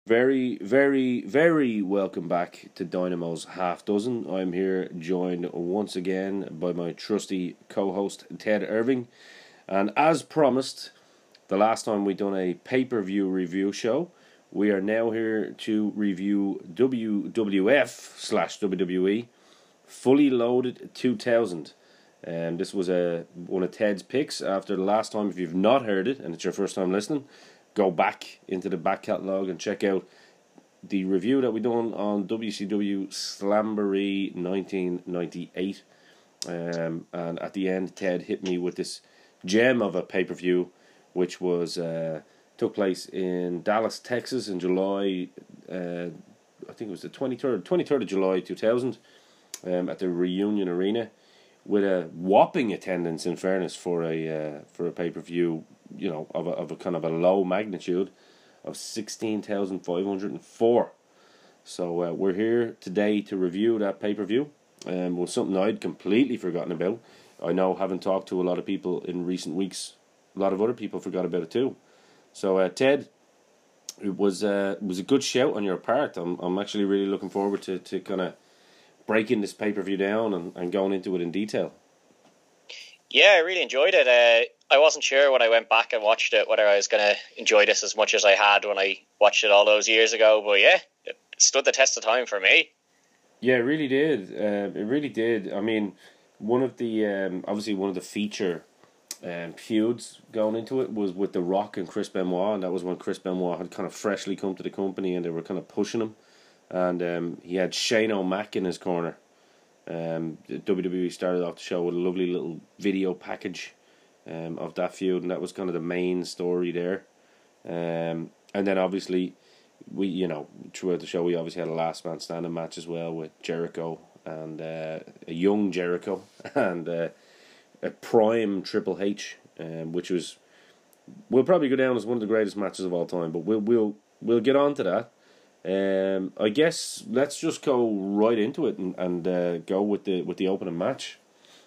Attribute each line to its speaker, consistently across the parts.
Speaker 1: Very, very, very welcome back to Dynamo's Half Dozen. I'm here joined once again by my trusty co-host Ted Irving. And as promised, the last time we done a pay-per-view review show, we are now here to review WWF/WWE Fully Loaded 2000. This was one of Ted's picks after the last time. If you've not heard it and it's your first time listening, go back into the back catalogue and check out the review that we done on WCW Slamboree 1998. And at the end, Ted hit me with this gem of a pay-per-view, which was took place in Dallas, Texas in July, I think it was the 23rd of July 2000, at the Reunion Arena, with a whopping attendance, in fairness, for a pay-per-view, you know, of a kind of a low magnitude of 16,504. So we're here today to review that pay-per-view. Was something I'd completely forgotten about. I know, having talked to a lot of people in recent weeks, a lot of other people forgot about it too. So Ted, it was a good shout on your part. I'm actually really looking forward to kind of breaking this pay-per-view down and going into it in detail.
Speaker 2: Yeah, I really enjoyed it. I wasn't sure when I went back and watched it whether I was going to enjoy this as much as I had when I watched it all those years ago. But yeah, it stood the test of time for me.
Speaker 1: Yeah, it really did. It really did. I mean, one of the feature feuds going into it was with The Rock and Chris Benoit, and that was when Chris Benoit had kind of freshly come to the company and they were kind of pushing him. And he had Shane O'Mac in his corner. WWE started off the show with a lovely little video package of that feud, and that was kind of the main story there. And then obviously, throughout the show, we obviously had a last man standing match as well with Jericho and a young Jericho and a prime Triple H, which will probably go down as one of the greatest matches of all time. But we'll get on to that. I guess let's just go right into it and go with the opening match.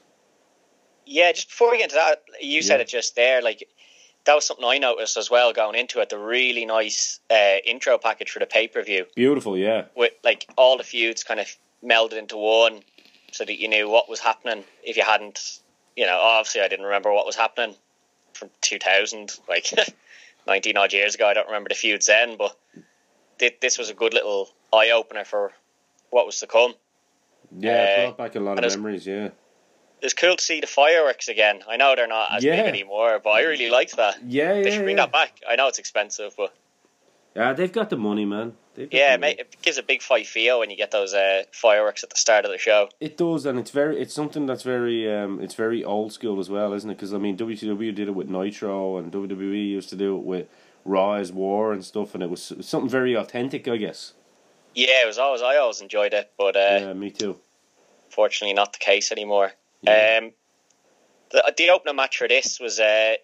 Speaker 2: Yeah, just before we get into that, you said it just there, like, that was something I noticed as well going into it, the really nice intro package for the pay-per-view.
Speaker 1: Beautiful, yeah.
Speaker 2: With, like, all the feuds kind of melded into one so that you knew what was happening. If you hadn't, obviously I didn't remember what was happening from 2000, like, 19 odd years ago. I don't remember the feuds then, but this was a good little eye-opener for what was to come.
Speaker 1: Yeah, it brought back a lot of memories, yeah.
Speaker 2: It's cool to see the fireworks again. I know they're not as big anymore, but I really liked that. They should bring that back. I know it's expensive, but...
Speaker 1: Yeah, they've got the money, man.
Speaker 2: It gives a big fight feel when you get those fireworks at the start of the show.
Speaker 1: It does, and it's something that's very it's very old school as well, isn't it? Because, I mean, WCW did it with Nitro, and WWE used to do it with Raw is War and stuff, and it was something very authentic, I guess.
Speaker 2: Yeah, I always enjoyed it, but
Speaker 1: yeah, me too.
Speaker 2: Fortunately, not the case anymore.
Speaker 1: Yeah.
Speaker 2: The opening match for this was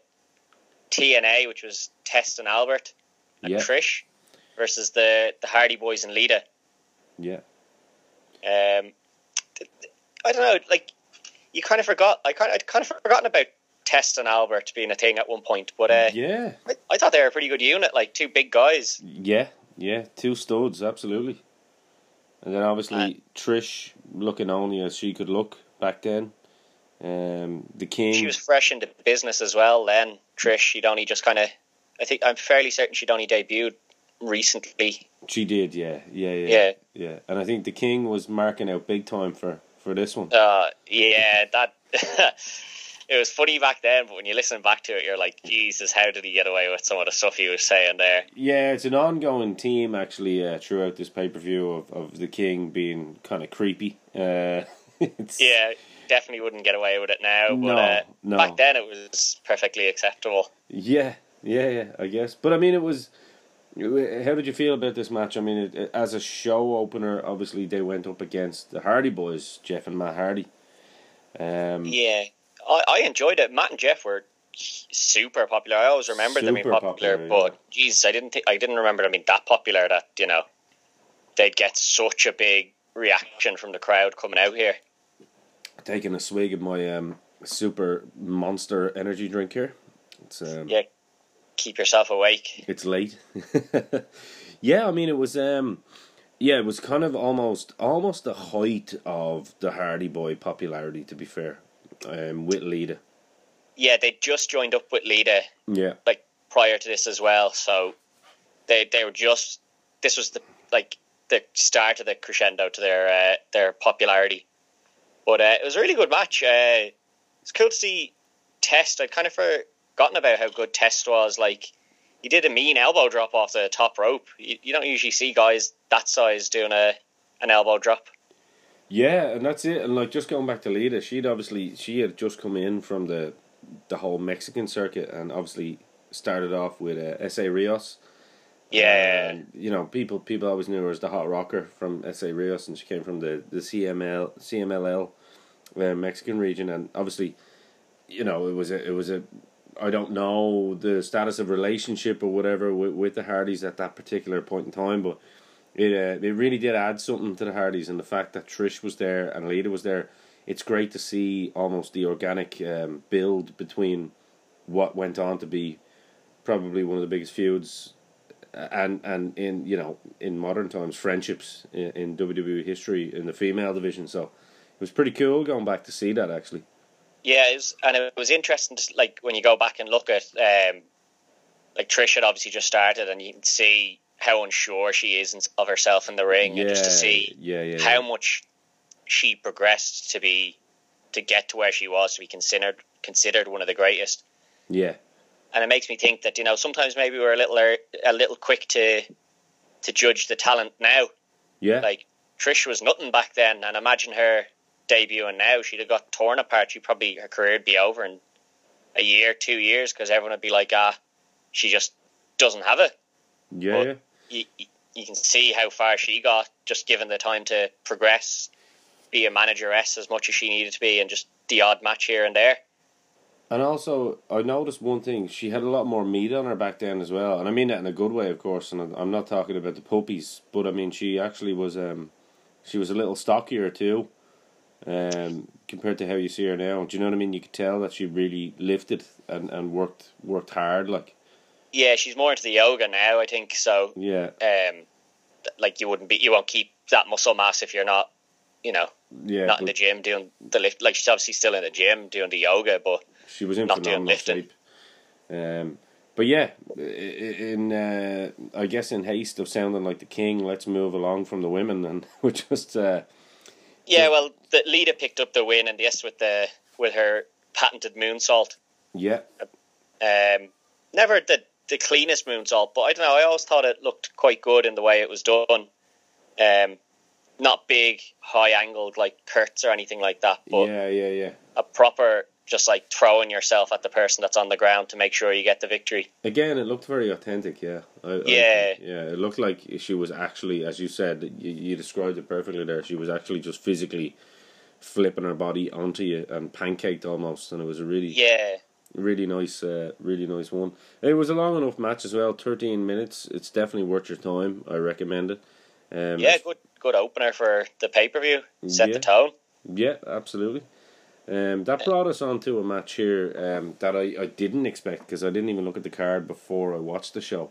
Speaker 2: TNA, which was Test and Albert and Trish versus the Hardy Boys and Lita.
Speaker 1: Yeah.
Speaker 2: I don't know, like, you kind of forgot. I'd kind of forgotten about Test and Albert being a thing at one point, but I thought they were a pretty good unit, like two big guys.
Speaker 1: Yeah, two studs, absolutely. And then obviously Trish looking only as she could look back then. The King.
Speaker 2: She was fresh into business as well then. Trish, she'd only just kind of, I'm fairly certain she'd only debuted recently.
Speaker 1: She did, yeah. And I think the King was marking out big time for this one.
Speaker 2: That it was funny back then, but when you listen back to it, you're like, Jesus, how did he get away with some of the stuff he was saying there?
Speaker 1: Yeah, it's an ongoing theme actually throughout this pay-per-view of the King being kind of creepy.
Speaker 2: Yeah, definitely wouldn't get away with it now, but
Speaker 1: no.
Speaker 2: Back then it was perfectly acceptable.
Speaker 1: Yeah, I guess. But I mean, it was... How did you feel about this match? I mean, as a show opener, obviously they went up against the Hardy Boys, Jeff and Matt Hardy.
Speaker 2: Yeah, I enjoyed it. Matt and Jeff were super popular. I always remember them being popular, but geez, I didn't remember them being that popular that, they'd get such a big reaction from the crowd coming out here.
Speaker 1: Taking a swig of my super monster energy drink here. It's
Speaker 2: keep yourself awake.
Speaker 1: It's late. Yeah, I mean it was yeah, it was kind of almost the height of the Hardy Boy popularity, to be fair. With Lita.
Speaker 2: Yeah, they just joined up with Lita.
Speaker 1: Yeah.
Speaker 2: Like prior to this as well, so they were just, this was the start of the crescendo to their popularity. But it was a really good match. It's cool to see Test. I'd kind of forgotten about how good Test was. Like, he did a mean elbow drop off the top rope. You don't usually see guys that size doing an elbow drop.
Speaker 1: Yeah, and that's it. And like, just going back to Lita, she had just come in from the whole Mexican circuit, and obviously started off with S.A. Rios.
Speaker 2: Yeah.
Speaker 1: You know, people always knew her as the Hot Rocker from S.A. Rios, and she came from the CMLL Mexican region, and obviously, you know, it was a I don't know the status of relationship or whatever with the Hardys at that particular point in time, but it really did add something to the Hardys, and the fact that Trish was there and Lita was there, it's great to see almost the organic build between what went on to be probably one of the biggest feuds and in, you know, in modern times, friendships in WWE history in the female division. So it was pretty cool going back to see that, actually.
Speaker 2: Yeah, it was interesting to, like, when you go back and look at like Trish had obviously just started, and you can see how unsure she is of herself in the ring, and just to see how much she progressed to get to where she was, to be considered one of the greatest.
Speaker 1: Yeah.
Speaker 2: And it makes me think that, you know, sometimes maybe we're a little quick to judge the talent now.
Speaker 1: Yeah.
Speaker 2: Like, Trish was nothing back then, and imagine her debuting now. She'd have got torn apart. Her career would be over in a year, 2 years, because everyone would be like, she just doesn't have it.
Speaker 1: Yeah.
Speaker 2: But you can see how far she got, just given the time to progress, be a manageress as much as she needed to be, and just the odd match here and there.
Speaker 1: And also, I noticed one thing. She had a lot more meat on her back then as well. And I mean that in a good way, of course. And I'm not talking about the puppies. But I mean, she actually was she was a little stockier too, compared to how you see her now. Do you know what I mean? You could tell that she really lifted and worked hard. Like,
Speaker 2: yeah, she's more into the yoga now, I think. So
Speaker 1: yeah,
Speaker 2: like you won't keep that muscle mass if you're not, you know, not in the gym doing the lift. Like, she's obviously still in the gym doing the yoga, but
Speaker 1: she was in
Speaker 2: not doing
Speaker 1: phenomenal
Speaker 2: lifting.
Speaker 1: shape. But yeah, I guess in haste of sounding like the king, let's move along from the women, and we just.
Speaker 2: Yeah, well, the Lita picked up the win, and yes, with her patented moonsault.
Speaker 1: Yeah.
Speaker 2: Never the cleanest moonsault, but I don't know. I always thought it looked quite good in the way it was done. Not big, high angled like Kurtz or anything like that, but
Speaker 1: yeah.
Speaker 2: A proper, just like throwing yourself at the person that's on the ground to make sure you get the victory.
Speaker 1: Again, it looked very authentic. Yeah. It looked like she was actually, as you said, you described it perfectly there. She was actually just physically flipping her body onto you and pancaked almost, and it was a really really nice one. It was a long enough match as well, 13 minutes. It's definitely worth your time. I recommend it.
Speaker 2: Good opener for the pay-per-view. Set the tone.
Speaker 1: Yeah, absolutely. That brought us on to a match here that I didn't expect, because I didn't even look at the card before I watched the show.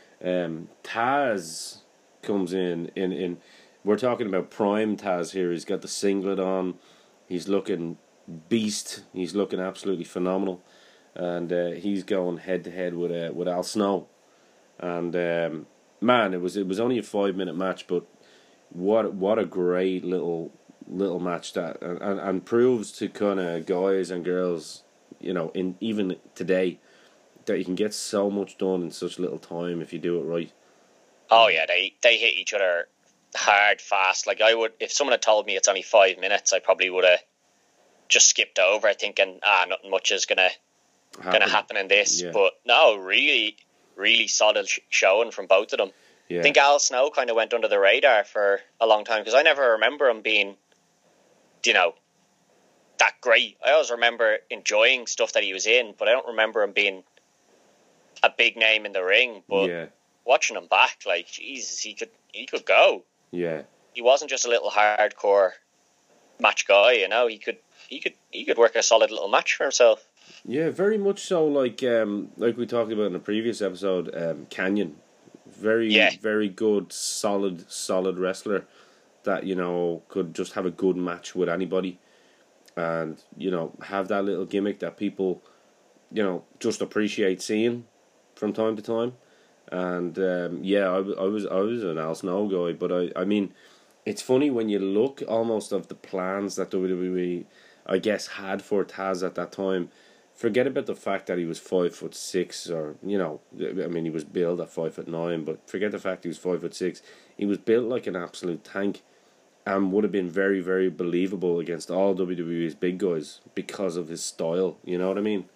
Speaker 1: Taz comes in. We're talking about prime Taz here. He's got the singlet on. He's looking beast. He's looking absolutely phenomenal, and he's going head to head with Al Snow. And man, it was only a 5-minute match, but what a great little match that, and proves to kind of guys and girls, you know, in even today, that you can get so much done in such little time if you do it right.
Speaker 2: Oh yeah, they hit each other hard, fast. Like, I would, if someone had told me it's only 5 minutes, I probably would have just skipped over it, thinking nothing much is gonna happen in this. Yeah. But no, really, really solid showing from both of them. Yeah. I think Al Snow kind of went under the radar for a long time, because I never remember him being, you know, that great. I always remember enjoying stuff that he was in, but I don't remember him being a big name in the ring. But watching him back, like, Jesus, he could go.
Speaker 1: Yeah,
Speaker 2: he wasn't just a little hardcore match guy. You know, he could work a solid little match for himself.
Speaker 1: Yeah, very much so. Like we talked about in a previous episode, Canyon. very good, solid wrestler that, you know, could just have a good match with anybody, and, you know, have that little gimmick that people, you know, just appreciate seeing from time to time. And I was an Al Snow guy, but I mean, it's funny when you look almost of the plans that WWE, I guess, had for Taz at that time. Forget about the fact that he was 5'6", or, you know, I mean, he was built at 5'9", but forget the fact he was 5'6". He was built like an absolute tank, and would have been very, very believable against all WWE's big guys because of his style. You know what I mean?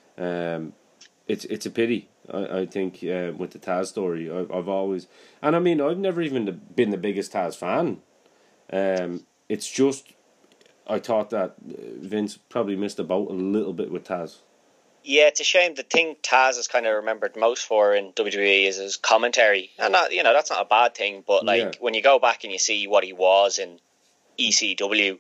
Speaker 1: It's a pity. I think with the Taz story, I've always, and I mean, I've never even been the biggest Taz fan. It's just, I thought that Vince probably missed the boat a little bit with Taz.
Speaker 2: Yeah, it's a shame. The thing Taz is kind of remembered most for in WWE is his commentary, and that, you know, that's not a bad thing. But like when you go back and you see what he was in ECW,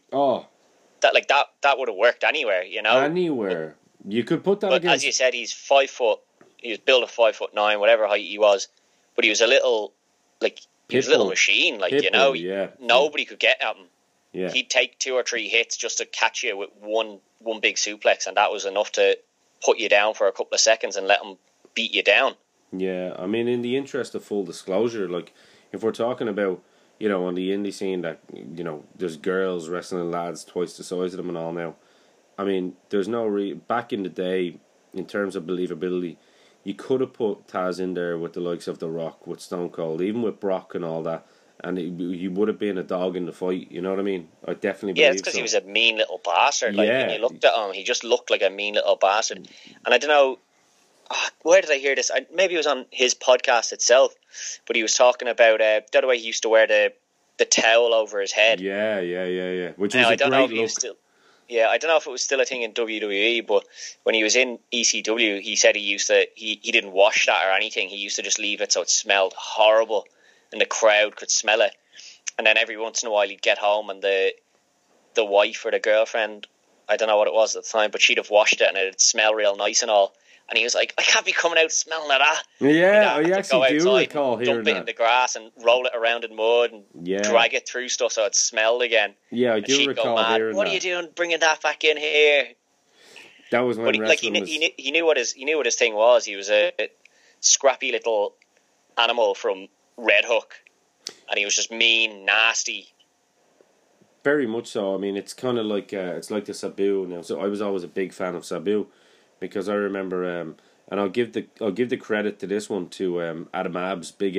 Speaker 2: that would have worked anywhere. You know,
Speaker 1: anywhere you could put that.
Speaker 2: But
Speaker 1: against,
Speaker 2: as you said, he's 5 foot. He was built at 5'9", whatever height he was. But he was a little, like, he was a little machine. Like, you know, nobody could get at him.
Speaker 1: Yeah.
Speaker 2: He'd take 2 or 3 hits just to catch you with one big suplex, and that was enough to put you down for a couple of seconds and let him beat you down.
Speaker 1: Yeah, I mean, in the interest of full disclosure, like, if we're talking about, you know, on the indie scene that, you know, there's girls wrestling lads twice the size of them and all now. I mean, there's no back in the day, in terms of believability, you could have put Taz in there with the likes of The Rock, with Stone Cold, even with Brock and all that, and he would have been a dog in the fight. You know what I mean? I definitely believe
Speaker 2: it's because he was a mean little bastard. Like,
Speaker 1: yeah.
Speaker 2: When you looked at him, he just looked like a mean little bastard. And I don't know, where did I hear this? Maybe it was on his podcast itself, but he was talking about the other way he used to wear the towel over his head.
Speaker 1: Yeah. Which was a great look.
Speaker 2: I don't know if it was still a thing in WWE, but when he was in ECW, he said he didn't wash that or anything. He used to just leave it so it smelled horrible, and the crowd could smell it. And then every once in a while he'd get home, and the wife or the girlfriend, I don't know what it was at the time, but she'd have washed it and it'd smell real nice and all. And he was like, I can't be coming out smelling of that.
Speaker 1: Yeah, you actually do recall hearing that.
Speaker 2: Dump it in the grass and roll it around in mud and drag it through stuff so it smelled again.
Speaker 1: Yeah, I do recall hearing that.
Speaker 2: What are you doing bringing that back in here?
Speaker 1: That was when wrestling was...
Speaker 2: He knew what his thing was. He was a scrappy little animal from Red Hook. And he was just mean, nasty.
Speaker 1: Very much so. I mean, it's kind of like it's like the Sabu now. So I was always a big fan of Sabu, because I remember, and I'll give the credit to this one to Adam Abs, Big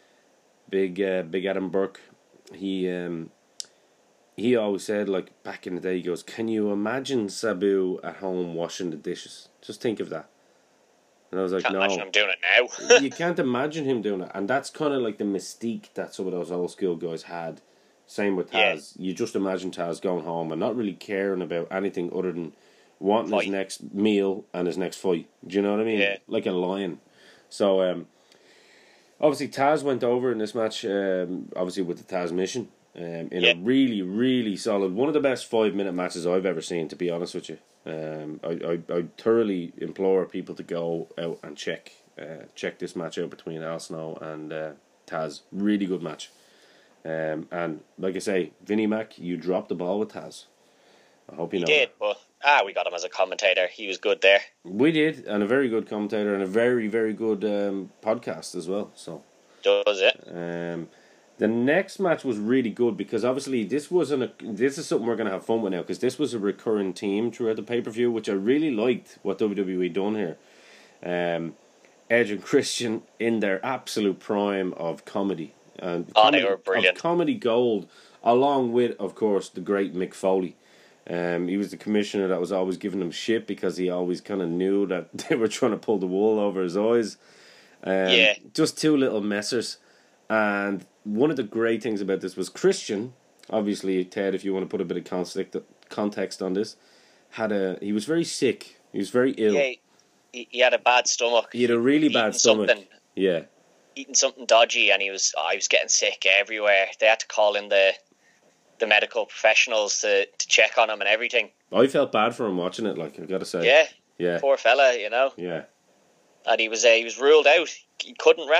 Speaker 1: Adam Burke. He always said, like, back in the day, he goes, "Can you imagine Sabu at home washing the dishes? Just think of that." And I was like,
Speaker 2: can't
Speaker 1: no.
Speaker 2: Imagine him doing it now.
Speaker 1: You can't imagine him doing it, and that's kind of like the mystique that some of those old school guys had. Same with Taz. Yeah. You just imagine Taz going home and not really caring about anything other than wanting his next meal and his next fight. Do you know what I mean?
Speaker 2: Yeah.
Speaker 1: Like a lion. So, obviously Taz went over in this match, obviously with the Taz mission, in a really, really solid, one of the best 5-minute matches I've ever seen, to be honest with you. I thoroughly implore people to go out and check this match out between Al Snow and Taz. Really good match. And like I say, Vinnie Mac, you dropped the ball with Taz. I hope you know.
Speaker 2: He did, but we got him as a commentator. He was good there.
Speaker 1: We did, and a very good commentator, and a very, very good podcast as well. So
Speaker 2: does it?
Speaker 1: The next match was really good because obviously this is something we're going to have fun with now, because this was a recurring theme throughout the pay-per-view, which I really liked what WWE done here. Edge and Christian in their absolute prime of comedy. And
Speaker 2: they were brilliant.
Speaker 1: Comedy gold, along with, of course, the great Mick Foley. He was the commissioner that was always giving them shit because he always kind of knew that they were trying to pull the wool over his eyes. Just two little messers. And one of the great things about this was Christian, obviously, Ted, if you want to put a bit of context on this, he was very sick. He was very ill.
Speaker 2: Yeah, he had a bad stomach.
Speaker 1: He had a really bad stomach. Yeah.
Speaker 2: Eating something dodgy, and I was getting sick everywhere. They had to call in the medical professionals to check on him and everything.
Speaker 1: I felt bad for him watching it, like, I've got to say.
Speaker 2: Yeah. Poor fella, you know.
Speaker 1: Yeah.
Speaker 2: And he was ruled out. He couldn't wrestle.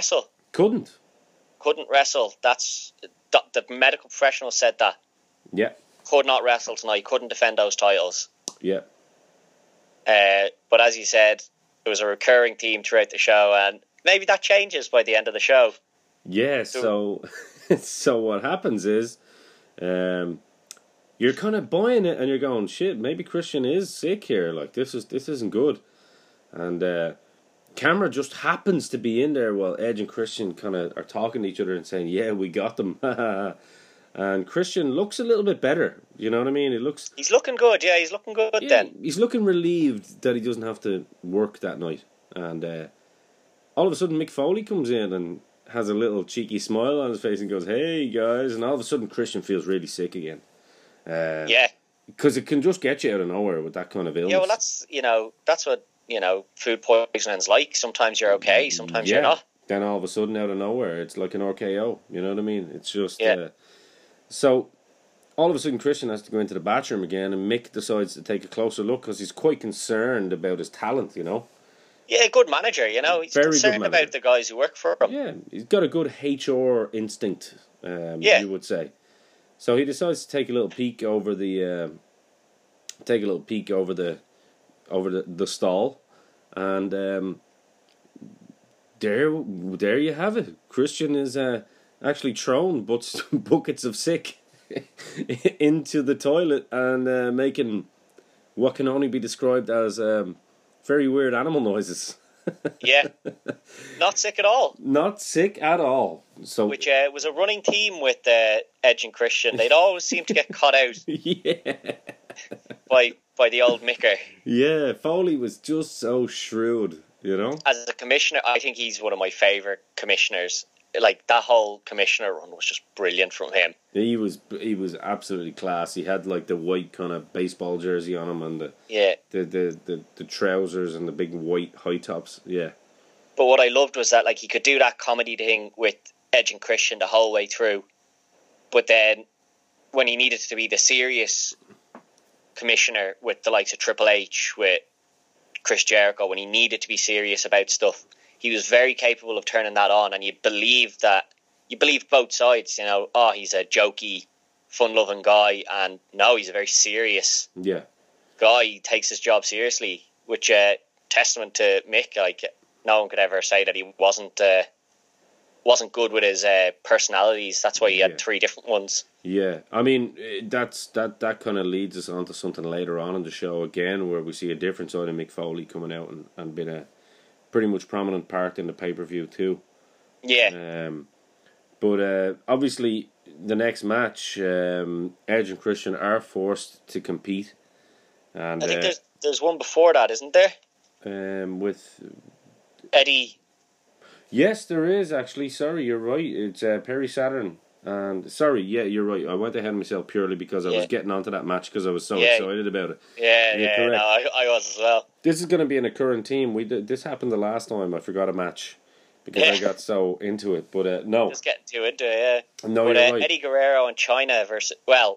Speaker 1: Couldn't.
Speaker 2: Couldn't wrestle. That's the medical professional said that.
Speaker 1: Yeah.
Speaker 2: Could not wrestle tonight. Couldn't defend those titles.
Speaker 1: Yeah.
Speaker 2: But as you said, it was a recurring theme throughout the show, and maybe that changes by the end of the show.
Speaker 1: Yeah. So what happens is, you're kind of buying it, and you're going, shit, maybe Christian is sick here. Like this isn't good, and camera just happens to be in there while Edge and Christian kind of are talking to each other and saying, "Yeah, we got them." And Christian looks a little bit better. You know what I mean?
Speaker 2: He's looking good. Yeah, he's looking good.
Speaker 1: Yeah,
Speaker 2: then
Speaker 1: he's looking relieved that he doesn't have to work that night. And all of a sudden, Mick Foley comes in and has a little cheeky smile on his face and goes, "Hey guys!" And all of a sudden, Christian feels really sick again.
Speaker 2: Yeah,
Speaker 1: because it can just get you out of nowhere with that kind of illness.
Speaker 2: Yeah, well, that's what food poisoning's like. Sometimes you're okay, sometimes you're not.
Speaker 1: Then all of a sudden, out of nowhere, it's like an RKO. You know what I mean? It's just so. All of a sudden, Christian has to go into the bathroom again, and Mick decides to take a closer look because he's quite concerned about his talent. You know.
Speaker 2: Yeah, good manager. He's
Speaker 1: very
Speaker 2: concerned about the guys who work for him.
Speaker 1: Yeah, he's got a good HR instinct. You would say. So he decides to take a little peek over the stall, and there you have it. Christian is actually thrown buckets of sick into the toilet and making what can only be described as very weird animal noises.
Speaker 2: Yeah, not sick at all.
Speaker 1: Not sick at all. So,
Speaker 2: which was a running theme with Edge and Christian. They'd always seem to get cut out.
Speaker 1: Yeah.
Speaker 2: by the old Micker.
Speaker 1: Yeah, Foley was just so shrewd, you know.
Speaker 2: As a commissioner, I think he's one of my favourite commissioners. Like that whole commissioner run was just brilliant from him.
Speaker 1: He was absolutely class. He had like the white kind of baseball jersey on him and the trousers and the big white high tops. Yeah.
Speaker 2: But what I loved was that like he could do that comedy thing with Edge and Christian the whole way through. But then when he needed to be the serious commissioner with the likes of Triple H, with Chris Jericho, when he needed to be serious about stuff, he was very capable of turning that on, and you believe both sides. He's a jokey, fun-loving guy, and no, he's a very serious guy. He takes his job seriously, which testament to Mick. Like no one could ever say that he wasn't good with his personalities. That's why he had 3 different ones.
Speaker 1: Yeah, I mean that kind of leads us on to something later on in the show again, where we see a different side of Mick Foley coming out and being a pretty much prominent part in the pay-per-view too.
Speaker 2: Yeah.
Speaker 1: But obviously the next match, Edge and Christian are forced to compete. And
Speaker 2: I think there's one before that, isn't there?
Speaker 1: With
Speaker 2: Eddie.
Speaker 1: Yes, there is actually. Sorry, you're right. It's Perry Saturn. And sorry, yeah, you're right. I went ahead of myself purely because I was getting onto that match because I was so excited about it.
Speaker 2: Yeah, no, I was as well.
Speaker 1: This is going to be an occurring theme. This happened the last time. I forgot a match because I got so into it. But no,
Speaker 2: just getting too into it. Yeah.
Speaker 1: No, you're right.
Speaker 2: Eddie Guerrero and China versus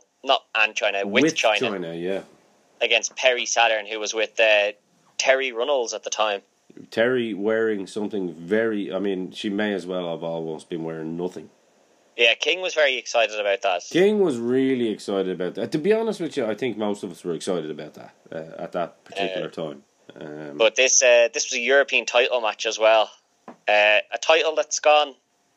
Speaker 2: with China.
Speaker 1: Yeah,
Speaker 2: against Perry Saturn, who was with Terry Runnels at the time.
Speaker 1: Terry wearing something very. I mean, she may as well have almost been wearing nothing.
Speaker 2: Yeah, King was very excited about that.
Speaker 1: King was really excited about that. To be honest with you, I think most of us were excited about that at that particular time.
Speaker 2: But this was a European title match as well. A title that's gone.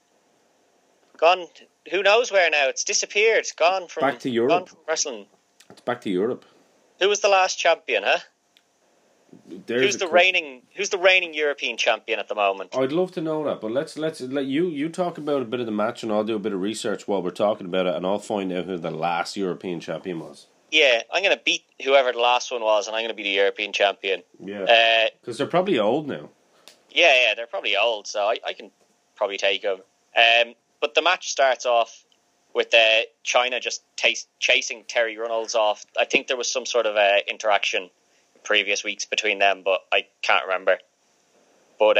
Speaker 2: Who knows where now? It's disappeared. Gone from
Speaker 1: back to Europe.
Speaker 2: Gone from wrestling.
Speaker 1: It's back to Europe.
Speaker 2: Who was the last champion? Huh? Who's the reigning European champion at the moment?
Speaker 1: I'd love to know that, but let's let you talk about a bit of the match, and I'll do a bit of research while we're talking about it, and I'll find out who the last European champion was.
Speaker 2: Yeah, I'm going to beat whoever the last one was, and I'm going to be the European champion.
Speaker 1: Yeah, because they're probably old now.
Speaker 2: Yeah, they're probably old, so I can probably take them. But the match starts off with China just chasing Terry Runnels off. I think there was some sort of interaction previous weeks between them, but I can't remember. But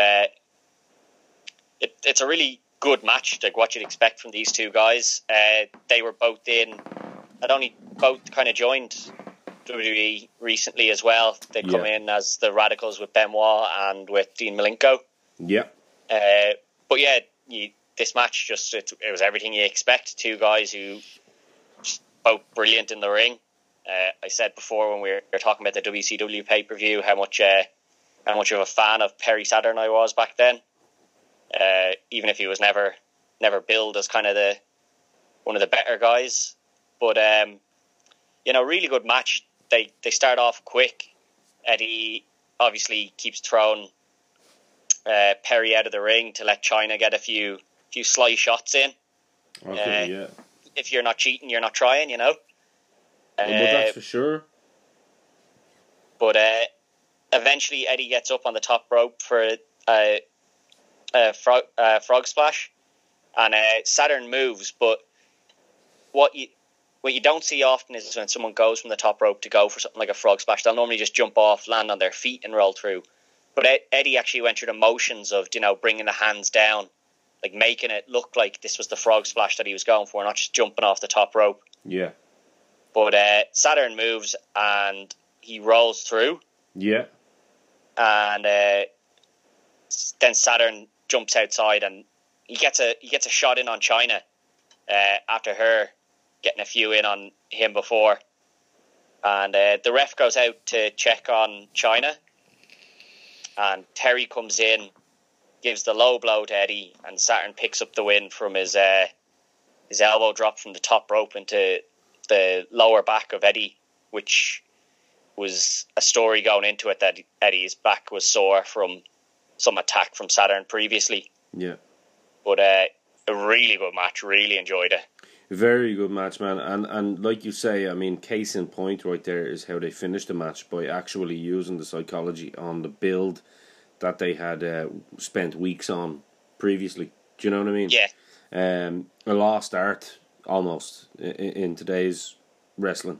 Speaker 2: it's a really good match, like what you'd expect from these two guys. They were both in. I'd only both kind of joined WWE recently as well. They come in as the Radicals with Benoit and with Dean Malenko.
Speaker 1: Yeah.
Speaker 2: But yeah, this match it was everything you expect. Two guys who both brilliant in the ring. I said before when we were talking about the WCW pay-per-view how much of a fan of Perry Saturn I was back then. Even if he was never billed as kind of one of the better guys, but really good match. They start off quick. Eddie obviously keeps throwing Perry out of the ring to let China get a few sly shots in.
Speaker 1: Okay, yeah.
Speaker 2: If you're not cheating, you're not trying,
Speaker 1: Well, that's for sure.
Speaker 2: But eventually Eddie gets up on the top rope for a frog splash, and Saturn moves. But what you don't see often is when someone goes from the top rope to go for something like a frog splash, they'll normally just jump off, land on their feet, and roll through. But Eddie actually went through the motions of bringing the hands down, like making it look like this was the frog splash that he was going for, not just jumping off the top rope.
Speaker 1: Yeah.
Speaker 2: But Saturn moves and he rolls through.
Speaker 1: Yeah.
Speaker 2: And then Saturn jumps outside and he gets a shot in on China after her getting a few in on him before. And the ref goes out to check on China. And Terry comes in, gives the low blow to Eddie, and Saturn picks up the win from his elbow drop from the top rope into the lower back of Eddie, which was a story going into it that Eddie's back was sore from some attack from Saturn previously.
Speaker 1: Yeah.
Speaker 2: But a really good match. Really enjoyed it.
Speaker 1: Very good match, man. And like you say, I mean, case in point right there is how they finished the match by actually using the psychology on the build that they had spent weeks on previously. Do you know what I mean?
Speaker 2: Yeah.
Speaker 1: A lost art, almost, in today's wrestling.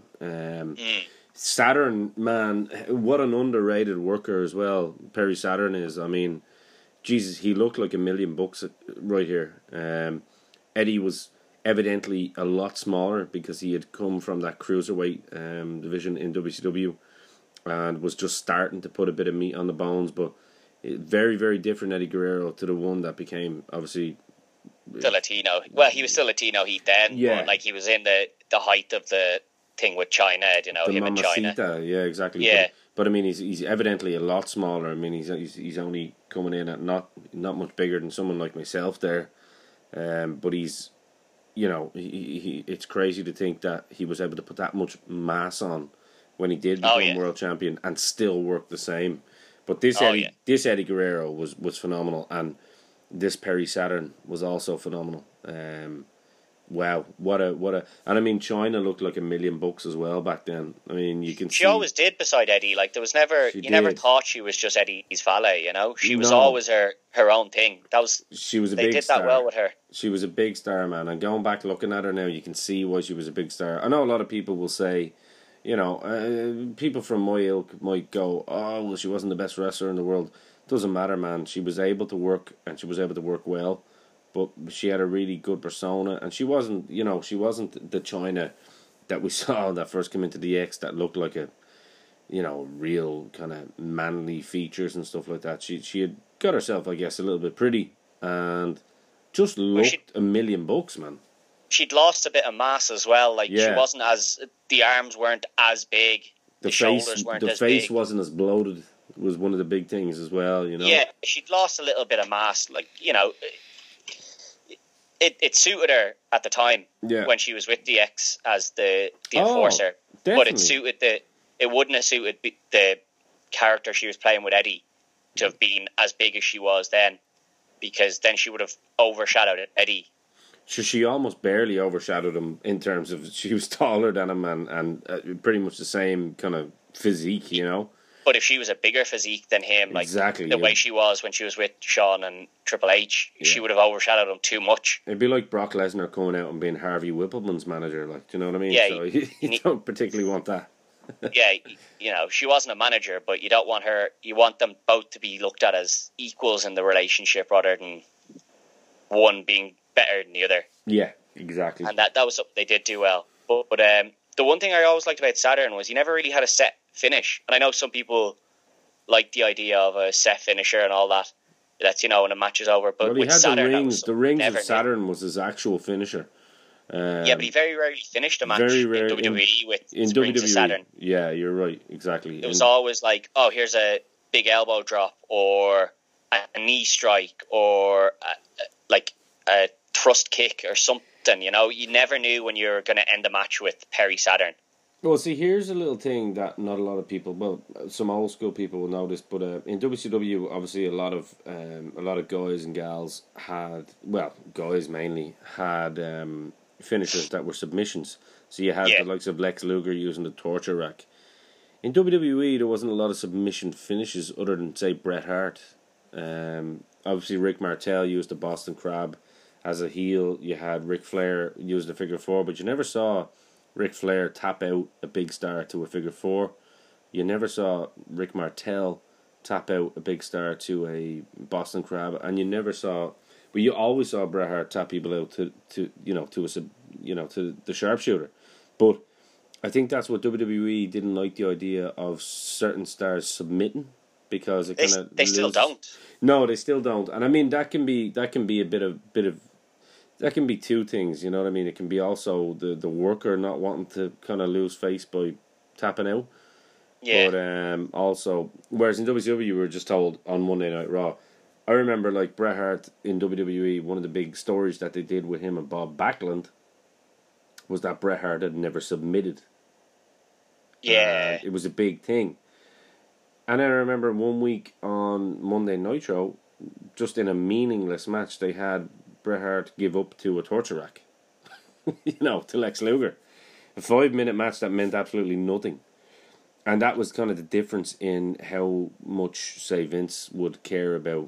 Speaker 1: Saturn, man, what an underrated worker as well. Perry Saturn is. I mean, Jesus, he looked like $1 million right here. Eddie was evidently a lot smaller because he had come from that cruiserweight division in WCW and was just starting to put a bit of meat on the bones, but very, very different Eddie Guerrero to the one that became, obviously...
Speaker 2: The Latino. Well, he was still Latino Heat then,
Speaker 1: yeah.
Speaker 2: But he was in the height of the thing with China,
Speaker 1: the
Speaker 2: him and China.
Speaker 1: Yeah, exactly.
Speaker 2: Yeah.
Speaker 1: But I mean, he's evidently a lot smaller. I mean, he's only coming in at not much bigger than someone like myself there. But he's... it's crazy to think that he was able to put that much mass on when he did become world champion and still work the same. But this Eddie Guerrero was phenomenal, and this Perry Saturn was also phenomenal. Wow, what a and I mean, China looked like $1 million as well back then. I mean, you can.
Speaker 2: She always did beside Eddie. Like there was never never thought she was just Eddie's valet. She was always her own thing.
Speaker 1: She was a
Speaker 2: big star. They did that well with her.
Speaker 1: She was a big star, man. And going back looking at her now, you can see why she was a big star. I know a lot of people will say, people from my ilk might go, "Oh, well, she wasn't the best wrestler in the world." Doesn't matter, man. She was able to work, and she was able to work well. But she had a really good persona, and she wasn't the China that we saw that first came into the X that looked like a, real kind of manly features and stuff like that. She had got herself, I guess, a little bit pretty, and just looked $1 million, man.
Speaker 2: She'd lost a bit of mass as well. She wasn't the arms weren't as big, the shoulders weren't as big.
Speaker 1: The face wasn't as bloated. Was one of the big things as well,
Speaker 2: Yeah, she'd lost a little bit of mass, It suited her at the time when she was with DX as the enforcer,
Speaker 1: definitely.
Speaker 2: But it wouldn't have suited the character she was playing with Eddie to have been as big as she was then, because then she would have overshadowed Eddie.
Speaker 1: So she almost barely overshadowed him in terms of she was taller than him and pretty much the same kind of physique,
Speaker 2: But if she was a bigger physique than him, the way she was when she was with Shawn and Triple H, she would have overshadowed him too much.
Speaker 1: It'd be like Brock Lesnar coming out and being Harvey Whippleman's manager, do you know what I mean?
Speaker 2: Yeah,
Speaker 1: so you don't particularly want that.
Speaker 2: Yeah, she wasn't a manager, but you don't want her. You want them both to be looked at as equals in the relationship rather than one being better than the other.
Speaker 1: Yeah, exactly.
Speaker 2: And that was something they did do well. But the one thing I always liked about Saturn was he never really had a set finish. And I know some people like the idea of a set finisher and all that. lets you know when a match is over. But
Speaker 1: Well, he
Speaker 2: with
Speaker 1: had
Speaker 2: Saturn,
Speaker 1: the rings
Speaker 2: never
Speaker 1: of Saturn was his actual finisher.
Speaker 2: Yeah, but he very rarely finished a match
Speaker 1: very rare
Speaker 2: in WWE with
Speaker 1: in
Speaker 2: the rings
Speaker 1: WWE.
Speaker 2: of Saturn.
Speaker 1: Yeah, you're right. Exactly.
Speaker 2: It was always like, oh, here's a big elbow drop or a knee strike or like a thrust kick or something. You know, you never knew when you were going to end a match with Perry Saturn.
Speaker 1: Well, see, here's a little thing that not a lot of people, well, some old school people will know this, but in WCW, obviously, a lot of guys and gals had, well, guys mainly had finishers that were submissions. So you had the likes of Lex Luger using the torture rack. In WWE, there wasn't a lot of submission finishes other than, say, Bret Hart. Obviously, Rick Martel used the Boston Crab as a heel. You had Ric Flair use the figure four, but you never saw Ric Flair tap out a big star to a figure four. You never saw Rick Martel tap out a big star to a Boston Crab, and you never saw, but you always saw Bret Hart tap people out to the sharpshooter. But I think that's what WWE didn't like, the idea of certain stars submitting, because it kind of
Speaker 2: they still don't.
Speaker 1: No, they still don't, and I mean that can be a bit of. That can be two things, you know what I mean? It can be also the worker not wanting to kind of lose face by tapping out.
Speaker 2: Yeah.
Speaker 1: But also, whereas in WCW we were just told on Monday Night Raw, I remember like Bret Hart in WWE, one of the big stories that they did with him and Bob Backlund was that Bret Hart had never submitted.
Speaker 2: Yeah.
Speaker 1: It was a big thing. And I remember one week on Monday Nitro, just in a meaningless match, they had Bret Hart give up to a torture rack, to Lex Luger. A 5-minute match that meant absolutely nothing. And that was kind of the difference in how much, say, Vince would care about,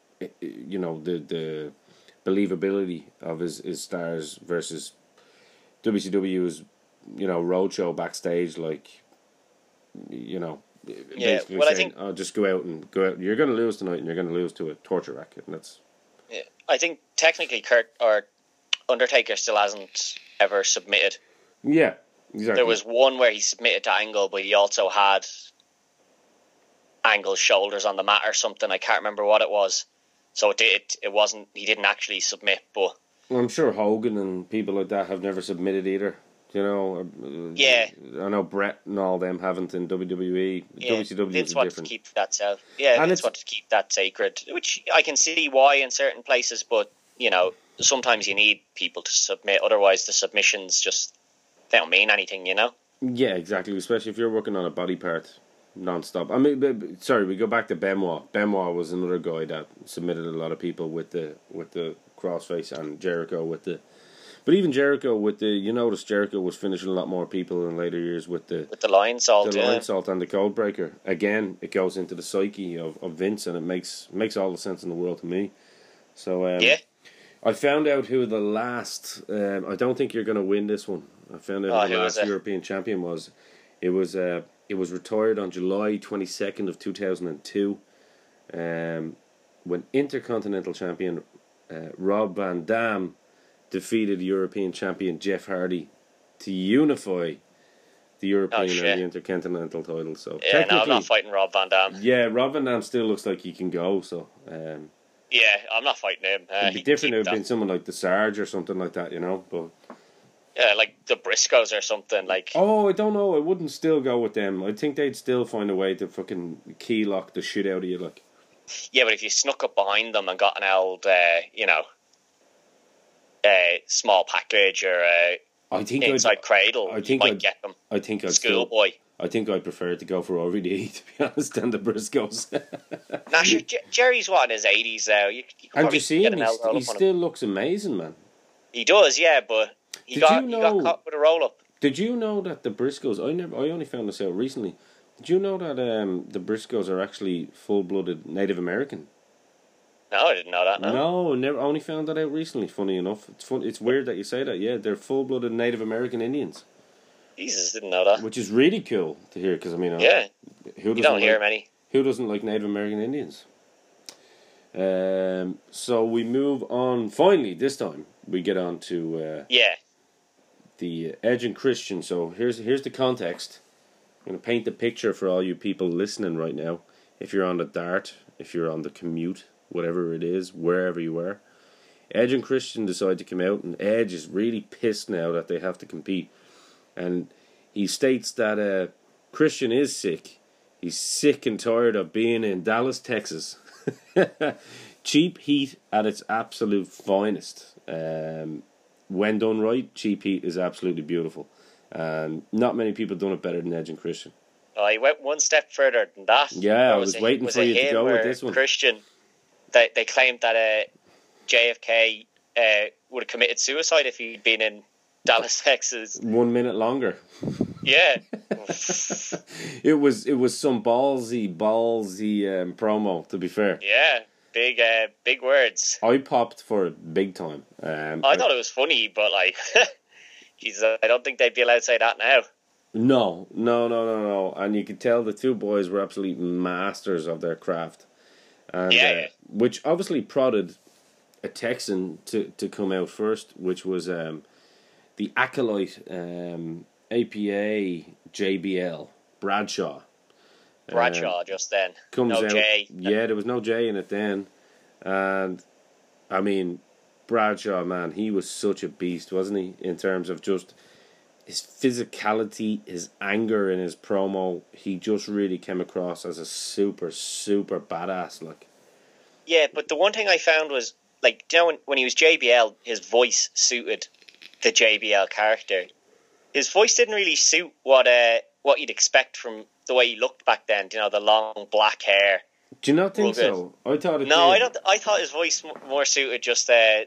Speaker 1: the believability of his stars versus WCW's, roadshow backstage, like, basically
Speaker 2: well,
Speaker 1: saying, just go out. You're going to lose tonight and you're going to lose to a torture rack. And that's...
Speaker 2: Yeah, I think technically Kurt or Undertaker still hasn't ever submitted.
Speaker 1: Yeah, exactly.
Speaker 2: There was one where he submitted to Angle, but he also had Angle's shoulders on the mat or something. I can't remember what it was. So it wasn't. He didn't actually submit, but
Speaker 1: I'm sure Hogan and people like that have never submitted either.
Speaker 2: Yeah.
Speaker 1: I know Brett and all them haven't in WWE.
Speaker 2: Yeah,
Speaker 1: WCW
Speaker 2: Vince
Speaker 1: is
Speaker 2: wanted
Speaker 1: different.
Speaker 2: to keep that self. Yeah,
Speaker 1: And
Speaker 2: Vince wanted to keep that sacred, which I can see why in certain places, but, sometimes you need people to submit, otherwise the submissions they don't mean anything,
Speaker 1: Yeah, exactly, especially if you're working on a body part non-stop. I mean, sorry, we go back to Benoit. Benoit was another guy that submitted a lot of people with the crossface, and Jericho with the... But even Jericho with the... You notice Jericho was finishing a lot more people in later years with the
Speaker 2: lion salt.
Speaker 1: The lion salt and the code breaker. Again, it goes into the psyche of Vince, and it makes all the sense in the world to me. So, I found out who the last... I don't think you're going to win this one. I found out who the last European champion was. It was retired on July 22nd of 2002, when Intercontinental Champion Rob Van Dam defeated European Champion Jeff Hardy to unify the European and the Intercontinental title. So
Speaker 2: yeah, no, I'm not fighting Rob Van Dam.
Speaker 1: Yeah, Rob Van Dam still looks like he can go. So
Speaker 2: yeah, I'm not fighting him.
Speaker 1: It'd be different. It would have been someone like the Sarge or something like that, But
Speaker 2: yeah, like the Briscoes or something. Like,
Speaker 1: oh, I don't know. I wouldn't still go with them. I think they'd still find a way to fucking key lock the shit out of you, like.
Speaker 2: Yeah, but if you snuck up behind them and got an old, small package or inside cradle, you might get them.
Speaker 1: I think I'd
Speaker 2: schoolboy.
Speaker 1: I think I'd prefer to go for RVD, to be honest, than the Briscoes.
Speaker 2: Nah, sure, Jerry's what, in his 80s now. You
Speaker 1: and you see him, he still looks amazing, man.
Speaker 2: He does, yeah, but he got caught with a roll-up.
Speaker 1: Did you know that the Briscoes, I only found this out recently, did you know that the Briscoes are actually full-blooded Native American?
Speaker 2: No, I didn't know that, no.
Speaker 1: No, only found that out recently, funny enough. It's weird that you say that, yeah, they're full-blooded Native American Indians.
Speaker 2: Jesus, didn't know that.
Speaker 1: Which is really cool to hear, because, I mean...
Speaker 2: Yeah, you don't hear many.
Speaker 1: Who doesn't like Native American Indians? So we move on, finally, this time, we get on to... the Edge and Christian. So here's the context. I'm going to paint the picture for all you people listening right now. If you're on the dart, if you're on the commute, whatever it is, wherever you were. Edge and Christian decide to come out, and Edge is really pissed now that they have to compete. And he states that Christian is sick. He's sick and tired of being in Dallas, Texas. Cheap heat at its absolute finest. When done right, cheap heat is absolutely beautiful. And not many people done it better than Edge and Christian.
Speaker 2: Oh, he went one step further than that.
Speaker 1: Yeah, I was waiting for you to go with this one.
Speaker 2: Christian, they claimed that JFK would have committed suicide if he'd been in Dallas, Texas.
Speaker 1: 1 minute longer.
Speaker 2: Yeah.
Speaker 1: It was some ballsy promo, to be fair.
Speaker 2: Yeah, big words.
Speaker 1: I popped for it big time.
Speaker 2: I thought it was funny, but like, I don't think they'd be allowed to say that now.
Speaker 1: No. And you could tell the two boys were absolute masters of their craft. And,
Speaker 2: yeah.
Speaker 1: Which obviously prodded a Texan to come out first, which was the Acolyte APA JBL Bradshaw.
Speaker 2: Just then.
Speaker 1: Comes
Speaker 2: no
Speaker 1: out,
Speaker 2: J.
Speaker 1: Yeah, there was no J in it then. And, I mean, Bradshaw, man, he was such a beast, wasn't he? In terms of just his physicality, his anger in his promo. He just really came across as a super, super badass. Like.
Speaker 2: Yeah, but the one thing I found was, like, you know, when he was JBL, his voice suited the JBL character. His voice didn't really suit what you'd expect from the way he looked back then. You know, the long black hair.
Speaker 1: Do you not think so? I thought it.
Speaker 2: No,
Speaker 1: did.
Speaker 2: I don't. I thought his voice more suited just the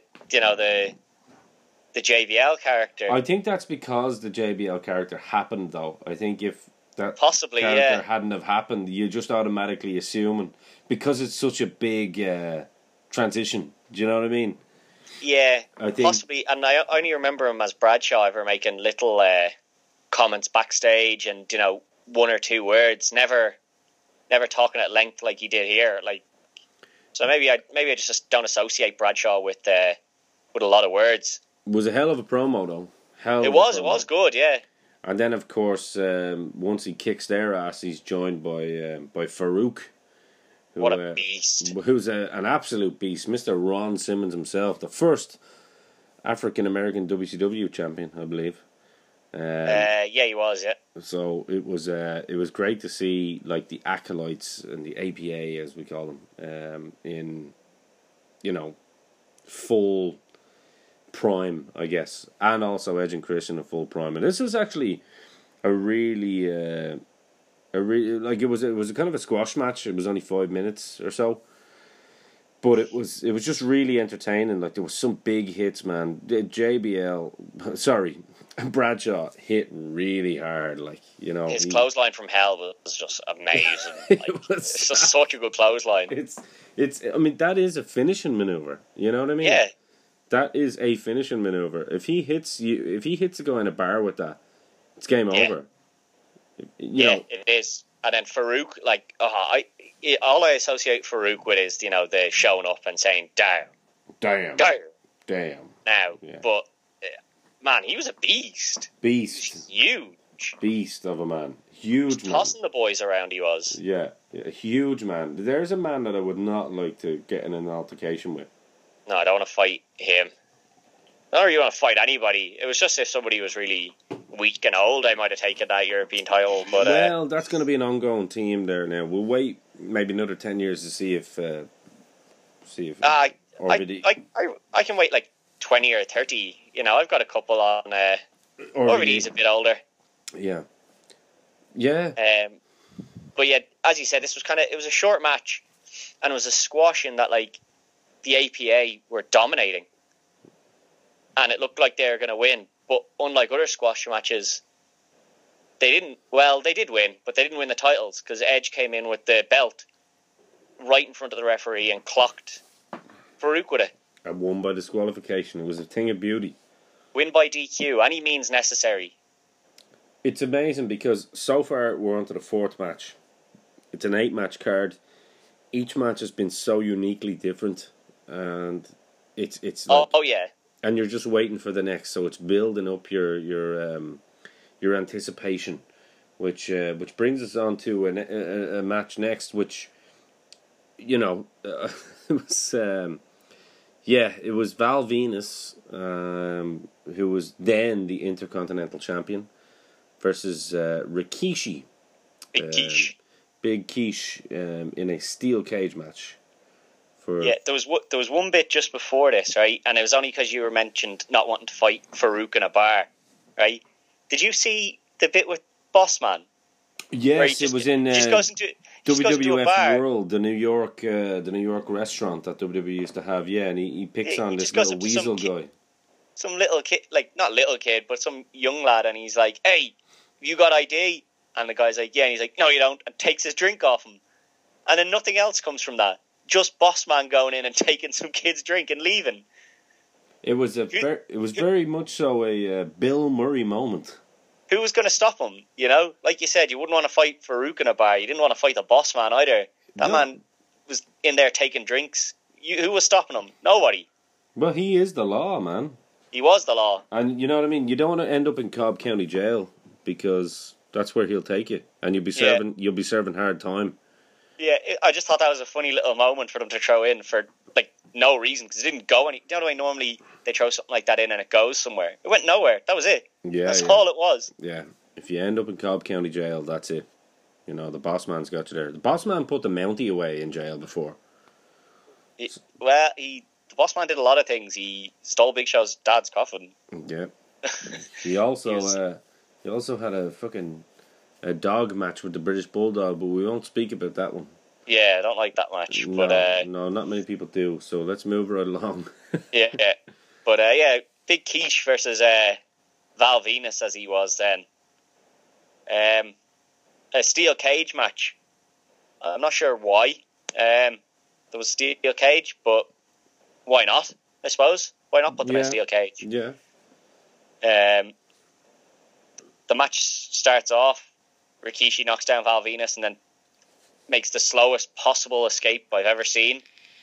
Speaker 2: JBL character.
Speaker 1: I think that's because the JBL character happened, though. I think if that
Speaker 2: possibly
Speaker 1: character hadn't have happened, you just automatically assuming because it's such a big transition. Do you know what I mean?
Speaker 2: Yeah,
Speaker 1: I think
Speaker 2: possibly. And I only remember him as Bradshaw ever making little comments backstage, and you know, one or two words, never talking at length like he did here. Like, so maybe I just don't associate Bradshaw with a lot of words.
Speaker 1: It was a hell of a promo, though.
Speaker 2: It was good, yeah.
Speaker 1: And then, of course, once he kicks their ass, he's joined by Farouk.
Speaker 2: What a beast.
Speaker 1: Who's an absolute beast. Mr. Ron Simmons himself, the first African-American WCW champion, I believe.
Speaker 2: Yeah, he was, yeah.
Speaker 1: So it was great to see, like, the Acolytes and the APA, as we call them, in, you know, full prime, I guess, and also Edge and Christian in full prime. And this was actually a really like it was a kind of a squash match. It was only 5 minutes or so, but it was just really entertaining. Like, there was some big hits, man. Bradshaw hit really hard. Like, you know,
Speaker 2: his clothesline from hell was just amazing. It's just such a good clothesline.
Speaker 1: It's. I mean, that is a finishing maneuver. You know what I mean?
Speaker 2: Yeah.
Speaker 1: That is a finishing maneuver. If he hits a guy in a bar with that, it's game over. You know.
Speaker 2: It is. And then Farouk, like, all I associate Farouk with is, you know, the showing up and saying, damn. Now,
Speaker 1: yeah.
Speaker 2: But man, he was a beast. Huge.
Speaker 1: Beast of a man. Huge man.
Speaker 2: Tossing the boys around, he was.
Speaker 1: Yeah, a huge man. There's a man that I would not like to get in an altercation with.
Speaker 2: No, I don't want to fight him. I don't really want to fight anybody. It was just if somebody was really weak and old, I might have taken that European title. But
Speaker 1: well, that's going to be an ongoing team there now. We'll wait maybe another 10 years to see if RVD...
Speaker 2: I can wait like 20 or 30. You know, I've got a couple on... RVD's a bit older.
Speaker 1: Yeah.
Speaker 2: But yeah, as you said, it was a short match, and it was a squash in that, like, the APA were dominating, and it looked like they were going to win. But unlike other squash matches, they did win, but they didn't win the titles because Edge came in with the belt right in front of the referee and clocked Farouk with it.
Speaker 1: And won by disqualification. It was a thing of beauty.
Speaker 2: Win by DQ, any means necessary.
Speaker 1: It's amazing because so far we're on to the fourth match. It's an 8-match card. Each match has been so uniquely different. And it's like,
Speaker 2: yeah,
Speaker 1: and you're just waiting for the next, so it's building up your anticipation, which brings us on to a match next, which you know, it was it was Val Venus, who was then the Intercontinental Champion, versus Rikishi,
Speaker 2: Big quiche.
Speaker 1: Big Quiche, in a steel cage match.
Speaker 2: Yeah, there was one bit just before this, right? And it was only because you were mentioned not wanting to fight Farouk in a bar, right? Did you see the bit with Bossman?
Speaker 1: Yes, it was in
Speaker 2: just goes into a bar.
Speaker 1: WWF World, the New York restaurant that WWE used to have. Yeah, and he picks on this little weasel guy.
Speaker 2: Some little kid, like not little kid, but some young lad, and he's like, "Hey, you got ID?" And the guy's like, "Yeah," and he's like, "No, you don't," and takes his drink off him. And then nothing else comes from that. Just Bossman going in and taking some kid's drink and leaving.
Speaker 1: It was very much so a Bill Murray moment.
Speaker 2: Who was going to stop him? You know, like you said, you wouldn't want to fight Farouk in a bar. You didn't want to fight the Bossman either. That man was in there taking drinks. Who was stopping him? Nobody.
Speaker 1: Well, he is the law, man.
Speaker 2: He was the law.
Speaker 1: And you know what I mean? You don't want to end up in Cobb County Jail because that's where he'll take you, and you'll be serving hard time.
Speaker 2: Yeah, I just thought that was a funny little moment for them to throw in for like no reason, because it didn't go any. You know the way normally they throw something like that in and it goes somewhere. It went nowhere. That was it.
Speaker 1: Yeah,
Speaker 2: that's all it was.
Speaker 1: Yeah, if you end up in Cobb County Jail, that's it. You know, the boss man's got you there. The boss man put the Mountie away in jail before.
Speaker 2: The boss man did a lot of things. He stole Big Show's dad's coffin.
Speaker 1: Yeah. He also had a dog match with the British Bulldog, but we won't speak about that one.
Speaker 2: Yeah, I don't like that match.
Speaker 1: No, not many people do. So let's move right along.
Speaker 2: yeah. But Big Quiche versus Val Venus, as he was then. A steel cage match. I'm not sure why. There was steel cage, but why not? I suppose. Why not put them in a steel cage?
Speaker 1: Yeah.
Speaker 2: The match starts off. Rikishi knocks down Val Venus and then makes the slowest possible escape I've ever seen.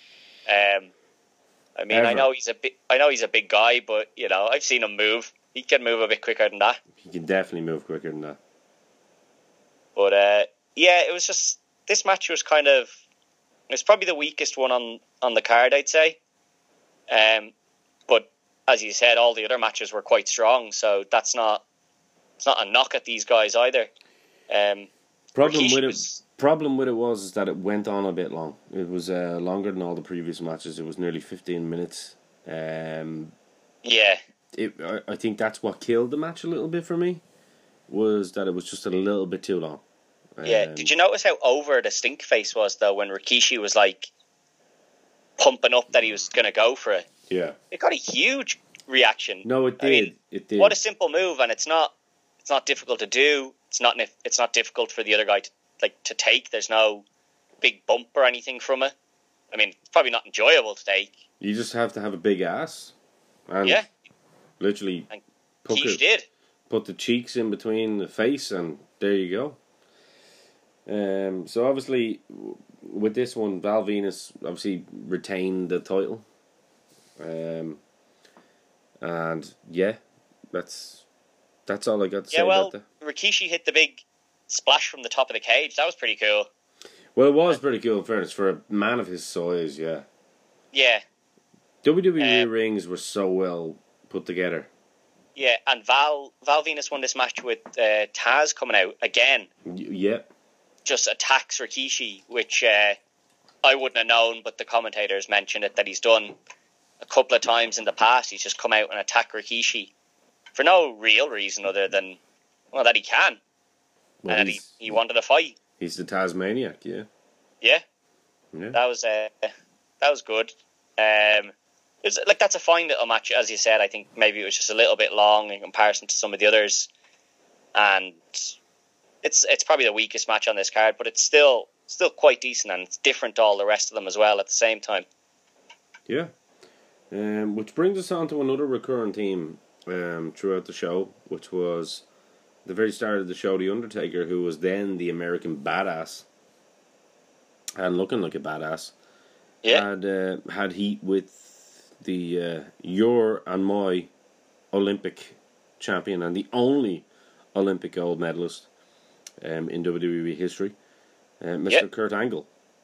Speaker 2: I mean, I know he's a big guy, but you know, I've seen him move. He can move a bit quicker than that.
Speaker 1: He can definitely move quicker than that.
Speaker 2: But it was just, this match was it was probably the weakest one on the card, I'd say. But as you said, all the other matches were quite strong, so it's not a knock at these guys either.
Speaker 1: Problem with it was that it went on a bit long. It was longer than all the previous matches. It was nearly 15 minutes.
Speaker 2: Yeah.
Speaker 1: I think that's what killed the match a little bit for me, was that it was just a little bit too long.
Speaker 2: Yeah. Did you notice how over the stink face was though when Rikishi was like pumping up that he was going to go for it?
Speaker 1: Yeah.
Speaker 2: It got a huge reaction.
Speaker 1: No, it did. It did.
Speaker 2: What a simple move, and it's not difficult to do. It's not difficult for the other guy to take. There's no big bump or anything from it. I mean, it's probably not enjoyable to take.
Speaker 1: You just have to have a big ass. And literally put the cheeks in between the face, and there you go. So obviously with this one, Val Venus obviously retained the title. And that's all I got to say about that.
Speaker 2: Rikishi hit the big splash from the top of the cage. That was pretty cool.
Speaker 1: Well, it was pretty cool in fairness for a man of his size, yeah.
Speaker 2: Yeah.
Speaker 1: WWE rings were so well put together.
Speaker 2: Yeah, and Val Venus won this match with Taz coming out again.
Speaker 1: Yeah.
Speaker 2: Just attacks Rikishi, which I wouldn't have known, but the commentators mentioned it, that he's done a couple of times in the past. He's just come out and attacked Rikishi for no real reason other than, well, that he can.
Speaker 1: Well,
Speaker 2: and he wanted a fight.
Speaker 1: He's the Tasmaniac, yeah.
Speaker 2: Yeah. That was good. That's a fine little match, as you said. I think maybe it was just a little bit long in comparison to some of the others, and it's probably the weakest match on this card, but it's still quite decent, and it's different to all the rest of them as well at the same time. Yeah.
Speaker 1: Which brings us on to another recurring theme throughout the show, which was the very start of the show, The Undertaker, who was then the American Badass and looking like a badass, had heat with the your and my Olympic champion and the only Olympic gold medalist in WWE history, Mr. Kurt Angle.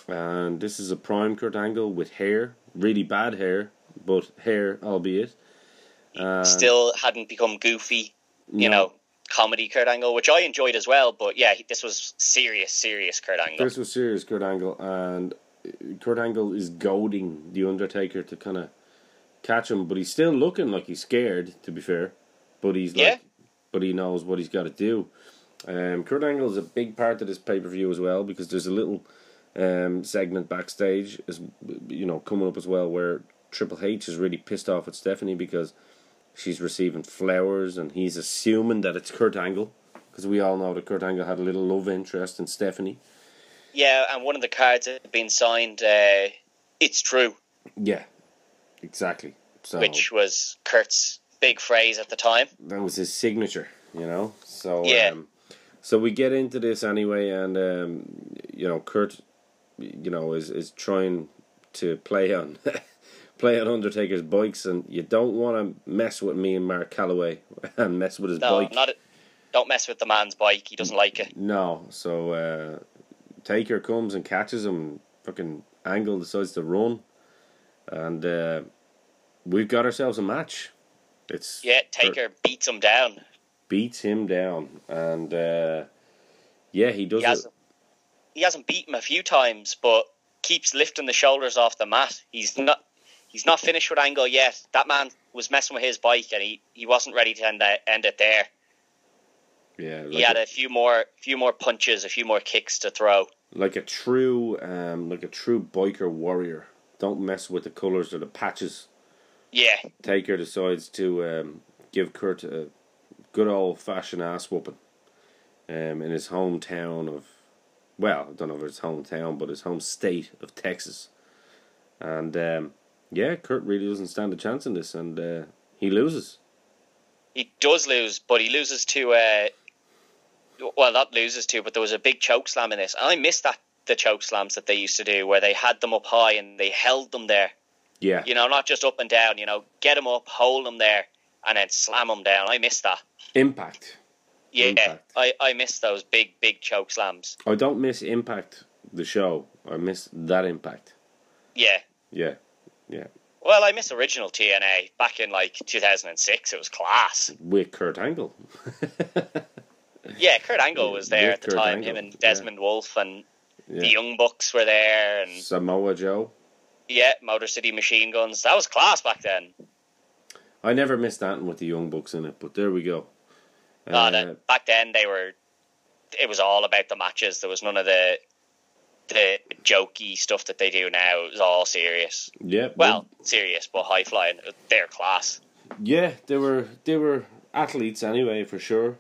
Speaker 1: And this is a prime Kurt Angle with hair, really bad hair, but hair, albeit.
Speaker 2: Still hadn't become goofy,
Speaker 1: No.
Speaker 2: comedy Kurt Angle, which I enjoyed as well. But yeah, this was serious Kurt Angle.
Speaker 1: This was serious Kurt Angle, and Kurt Angle is goading The Undertaker to kind of catch him, but he's still looking like he's scared, to be fair. But but he knows what he's got to do. Kurt Angle is a big part of this pay-per-view as well, because there's a little segment backstage, coming up as well, where Triple H is really pissed off at Stephanie because she's receiving flowers, and he's assuming that it's Kurt Angle, because we all know that Kurt Angle had a little love interest in Stephanie.
Speaker 2: Yeah, and one of the cards had been signed, "It's true."
Speaker 1: Yeah, exactly. So
Speaker 2: which was Kurt's big phrase at the time.
Speaker 1: That was his signature, So
Speaker 2: yeah.
Speaker 1: So we get into this anyway, and Kurt, is trying to play on Undertaker's bikes, and you don't want to mess with me and Mark Calloway and mess with his bike.
Speaker 2: Don't mess with the man's bike. He doesn't like it.
Speaker 1: No, so Taker comes and catches him. Fucking Angle decides to run, and we've got ourselves a match.
Speaker 2: Taker beats him down.
Speaker 1: And he does.
Speaker 2: He hasn't beat him a few times, but keeps lifting the shoulders off the mat. He's not finished with Angle yet. That man was messing with his bike, and he wasn't ready to end it there.
Speaker 1: Yeah,
Speaker 2: he had a few more punches, a few more kicks to throw.
Speaker 1: Like a true biker warrior. Don't mess with the colours or the patches.
Speaker 2: Yeah.
Speaker 1: Taker decides to give Kurt a good old fashioned ass whooping. In his hometown of, I don't know if it's hometown, but his home state of Texas. And Kurt really doesn't stand a chance in this, and he loses.
Speaker 2: He does lose, but he loses to not loses to, but there was a big choke slam in this. And I missed the choke slams that they used to do, where they had them up high and they held them there.
Speaker 1: Yeah.
Speaker 2: Not just up and down, get them up, hold them there, and then slam them down. I missed that.
Speaker 1: Impact.
Speaker 2: Yeah,
Speaker 1: Impact.
Speaker 2: I missed those big choke slams.
Speaker 1: I don't miss Impact, the show. I miss that Impact.
Speaker 2: Yeah.
Speaker 1: Yeah.
Speaker 2: Well, I miss original TNA back in 2006. It was class.
Speaker 1: With Kurt Angle.
Speaker 2: Yeah, Kurt Angle was there at the time. Him and Desmond Wolfe and the Young Bucks were there. And
Speaker 1: Samoa Joe.
Speaker 2: Yeah, Motor City Machine Guns. That was class back then.
Speaker 1: I never missed that with the Young Bucks in it, but there we go.
Speaker 2: Back then it was all about the matches. There was none of the jokey stuff that they do now. It was all serious.
Speaker 1: Yeah.
Speaker 2: Well, serious but high flying. They're class.
Speaker 1: Yeah, they were athletes anyway, for sure.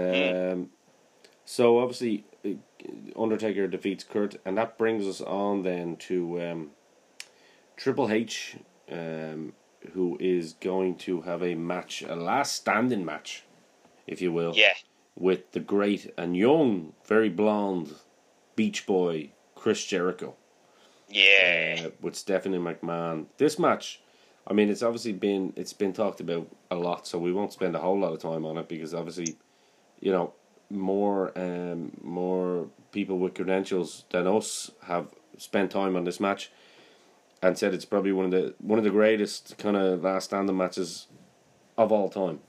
Speaker 1: So obviously Undertaker defeats Kurt, and that brings us on then to Triple H, who is going to have a match, a last standing match, if you will.
Speaker 2: Yeah.
Speaker 1: With the great and young, very blonde Beach Boy Chris Jericho.
Speaker 2: Yeah.
Speaker 1: With Stephanie McMahon. This match, I mean, it's been talked about a lot, so we won't spend a whole lot of time on it, because obviously, more people with credentials than us have spent time on this match and said it's probably one of the greatest kind of last standing matches of all time.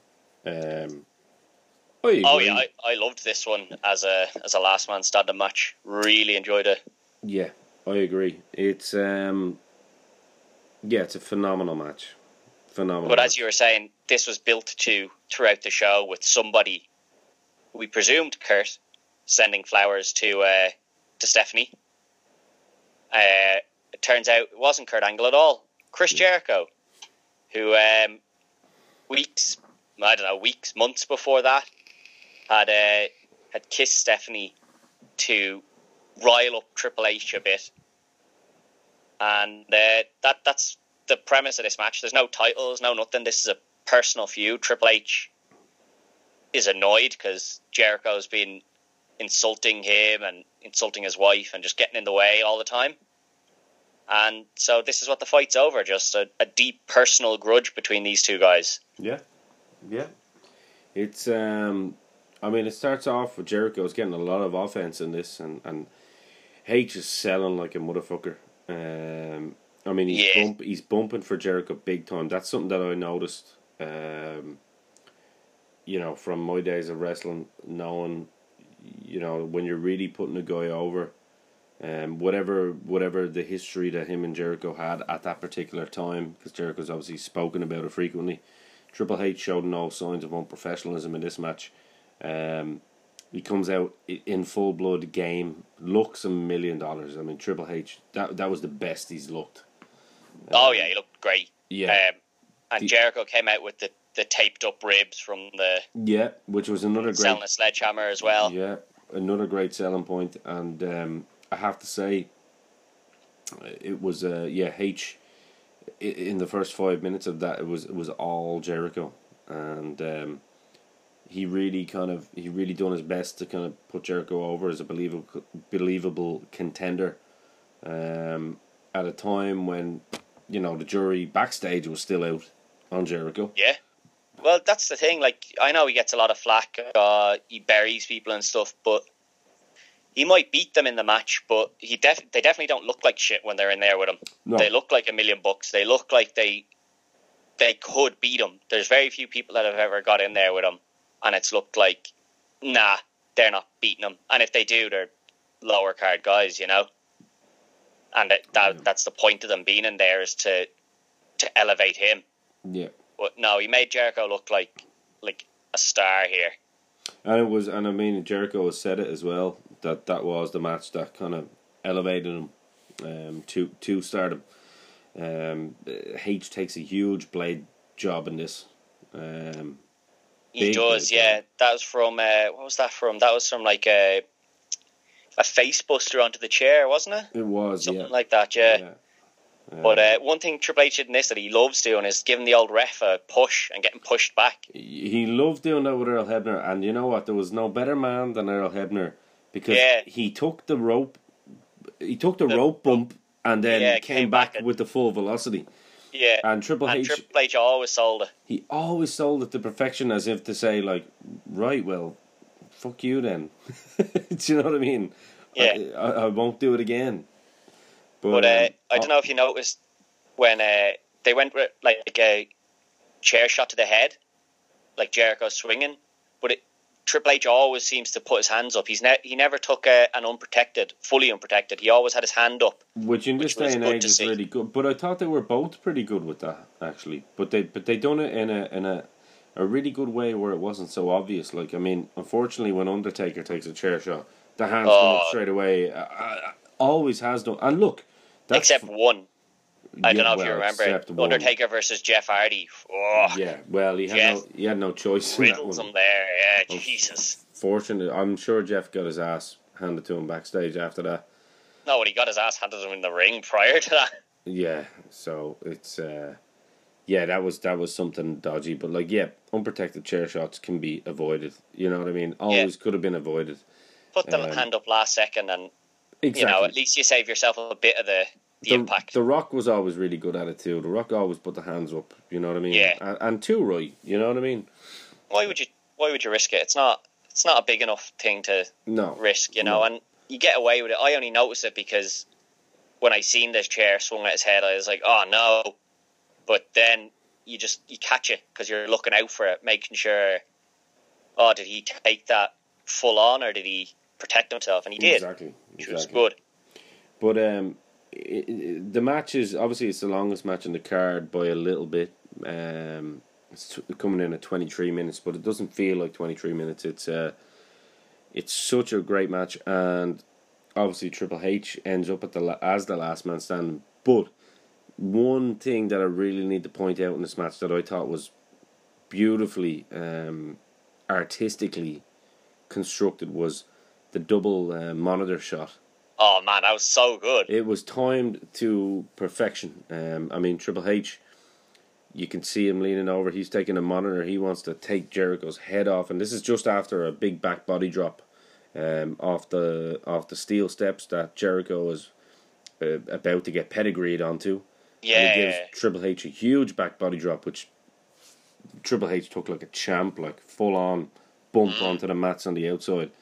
Speaker 2: I loved this one as a last man standing match. Really enjoyed it.
Speaker 1: Yeah, I agree. It's it's a phenomenal match. But
Speaker 2: as you were saying, this was built throughout the show with somebody, we presumed Kurt, sending flowers to Stephanie. It turns out it wasn't Kurt Angle at all. Chris Jericho, who months before that, had kissed Stephanie to rile up Triple H a bit. And that's the premise of this match. There's no titles, no nothing. This is a personal feud. Triple H is annoyed because Jericho's been insulting him and insulting his wife and just getting in the way all the time. And so this is what the fight's over, just a deep personal grudge between these two guys.
Speaker 1: Yeah. It's, it starts off with Jericho's getting a lot of offense in this, and H is selling like a motherfucker. I mean, he's bumping for Jericho big time. That's something that I noticed. From my days of wrestling, knowing, when you're really putting a guy over, whatever the history that him and Jericho had at that particular time, because Jericho's obviously spoken about it frequently. Triple H showed no signs of unprofessionalism in this match. He comes out in full blood game, looks $1 million. I mean, Triple H, that was the best he's looked.
Speaker 2: He looked great.
Speaker 1: Yeah.
Speaker 2: And Jericho came out with the taped up ribs from the...
Speaker 1: which was another great...
Speaker 2: Selling a sledgehammer as well.
Speaker 1: Yeah, another great selling point. And I have to say, it was, H, in the first 5 minutes of that, it was all Jericho. And he really done his best to kind of put Jericho over as a believable contender. At a time when, the jury backstage was still out on Jericho.
Speaker 2: Yeah. Well, that's the thing. Like, I know he gets a lot of flack. He buries people and stuff, but he might beat them in the match. But they definitely don't look like shit when they're in there with him. No. They look like $1 million. They look like they could beat him. There's very few people that have ever got in there with him, and it's looked like, nah, they're not beating him. And if they do, they're lower card guys, And that's the point of them being in there, is to elevate him.
Speaker 1: Yeah.
Speaker 2: But no, he made Jericho look like a star here.
Speaker 1: And I mean, Jericho has said it as well, that was the match that kind of elevated him to stardom. H takes a huge blade job in this.
Speaker 2: He does, yeah. That was from what was that from? That was from like a face buster onto the chair, wasn't it?
Speaker 1: It was,
Speaker 2: something like that, yeah. But one thing Triple H did in this that he loves doing is giving the old ref a push and getting pushed back.
Speaker 1: He loved doing that with Earl Hebner, and you know what? There was no better man than Earl Hebner, because he took the rope bump, and then came back with the full velocity.
Speaker 2: Yeah,
Speaker 1: and Triple H
Speaker 2: always sold it.
Speaker 1: He always sold it to perfection, as if to say, like, right, well, fuck you then. Do you know what I mean?
Speaker 2: Yeah,
Speaker 1: I won't do it again.
Speaker 2: But I don't know if you noticed when they went with like a chair shot to the head, like Jericho swinging, but Triple H always seems to put his hands up. He never took an fully unprotected. He always had his hand up,
Speaker 1: which in this day and age is really good. But I thought they were both pretty good with that, actually. But they done it in a really good way where it wasn't so obvious. Like, I mean, unfortunately, when Undertaker takes a chair shot, the hands come up straight away. Always has done. And look.
Speaker 2: Except one. I don't know if you remember Undertaker versus Jeff Hardy. Oh,
Speaker 1: yeah, well, he had no choice.
Speaker 2: Riddles him there, yeah, Jesus.
Speaker 1: Fortunately, I'm sure Jeff got his ass handed to him backstage after that.
Speaker 2: No, but he got his ass handed to him in the ring prior to that.
Speaker 1: Yeah, so it's that was something dodgy, but unprotected chair shots can be avoided. You know what I mean? Always could have been avoided.
Speaker 2: Put the hand up last second, and at least you save yourself a bit of the impact.
Speaker 1: The Rock was always really good at it too. The Rock always put the hands up. You know what I mean?
Speaker 2: Yeah.
Speaker 1: And too right. You know what I mean?
Speaker 2: Why would you risk it? It's not a big enough thing to risk. And you get away with it. I only noticed it because when I seen this chair swung at his head, I was like, oh no. But then you catch it because you're looking out for it, making sure. Oh, did he take that full on, or did he protect himself? And he did.
Speaker 1: Exactly.
Speaker 2: Which was good.
Speaker 1: But the match is obviously it's the longest match in the card by a little bit. It's coming in at 23 minutes, but it doesn't feel like 23 minutes. It's such a great match, and obviously Triple H ends up as the last man standing. But one thing that I really need to point out in this match that I thought was beautifully, artistically constructed was the double monitor shot.
Speaker 2: Oh man, that was so good.
Speaker 1: It was timed to perfection. I mean, Triple H, you can see him leaning over. He's taking a monitor. He wants to take Jericho's head off, and this is just after a big back body drop off the steel steps that Jericho is about to get pedigreed onto.
Speaker 2: Yeah.
Speaker 1: And he gives Triple H a huge back body drop, which Triple H took like a champ, like full on bump onto the mats on the outside.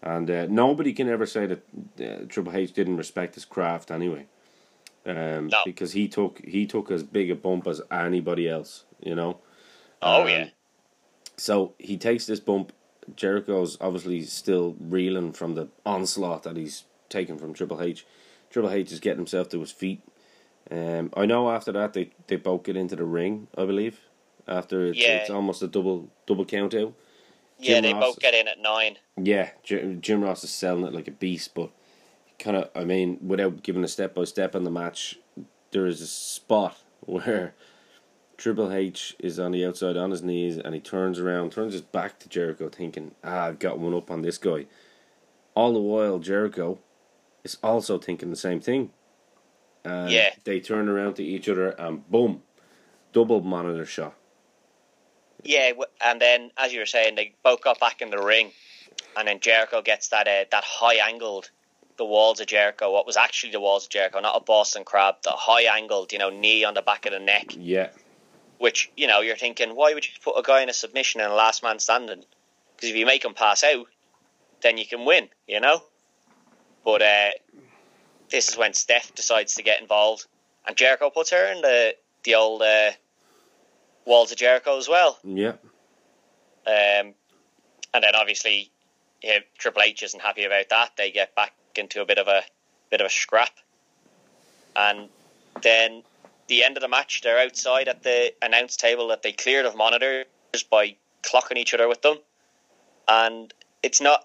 Speaker 1: And nobody can ever say that Triple H didn't respect his craft anyway.
Speaker 2: No.
Speaker 1: Because he took as big a bump as anybody else, you know.
Speaker 2: Oh, yeah.
Speaker 1: So he takes this bump. Jericho's obviously still reeling from the onslaught that he's taken from Triple H. Triple H is getting himself to his feet. I know after that they both get into the ring, I believe. After it's almost a double count out.
Speaker 2: Yeah, they both get in at 9.
Speaker 1: Yeah, Jim Ross is selling it like a beast, but kind of, I mean, without giving a step-by-step on the match, there is a spot where Triple H is on the outside on his knees and he turns his back to Jericho thinking, I've got one up on this guy. All the while, Jericho is also thinking the same thing. And they turn around to each other and boom, double monitor shot.
Speaker 2: Yeah, and then, as you were saying, they both got back in the ring, and then Jericho gets that high-angled, the walls of Jericho, what was actually the walls of Jericho, not a Boston Crab, the high-angled, knee on the back of the neck.
Speaker 1: Yeah.
Speaker 2: Which, you're thinking, why would you put a guy in a submission and a last man standing? Because if you make him pass out, then you can win, But this is when Steph decides to get involved, and Jericho puts her in the old walls of Jericho as well.
Speaker 1: Yeah.
Speaker 2: And then obviously, Triple H isn't happy about that. They get back into a bit of a scrap, and then the end of the match, they're outside at the announce table that they cleared of monitors by clocking each other with them, and it's not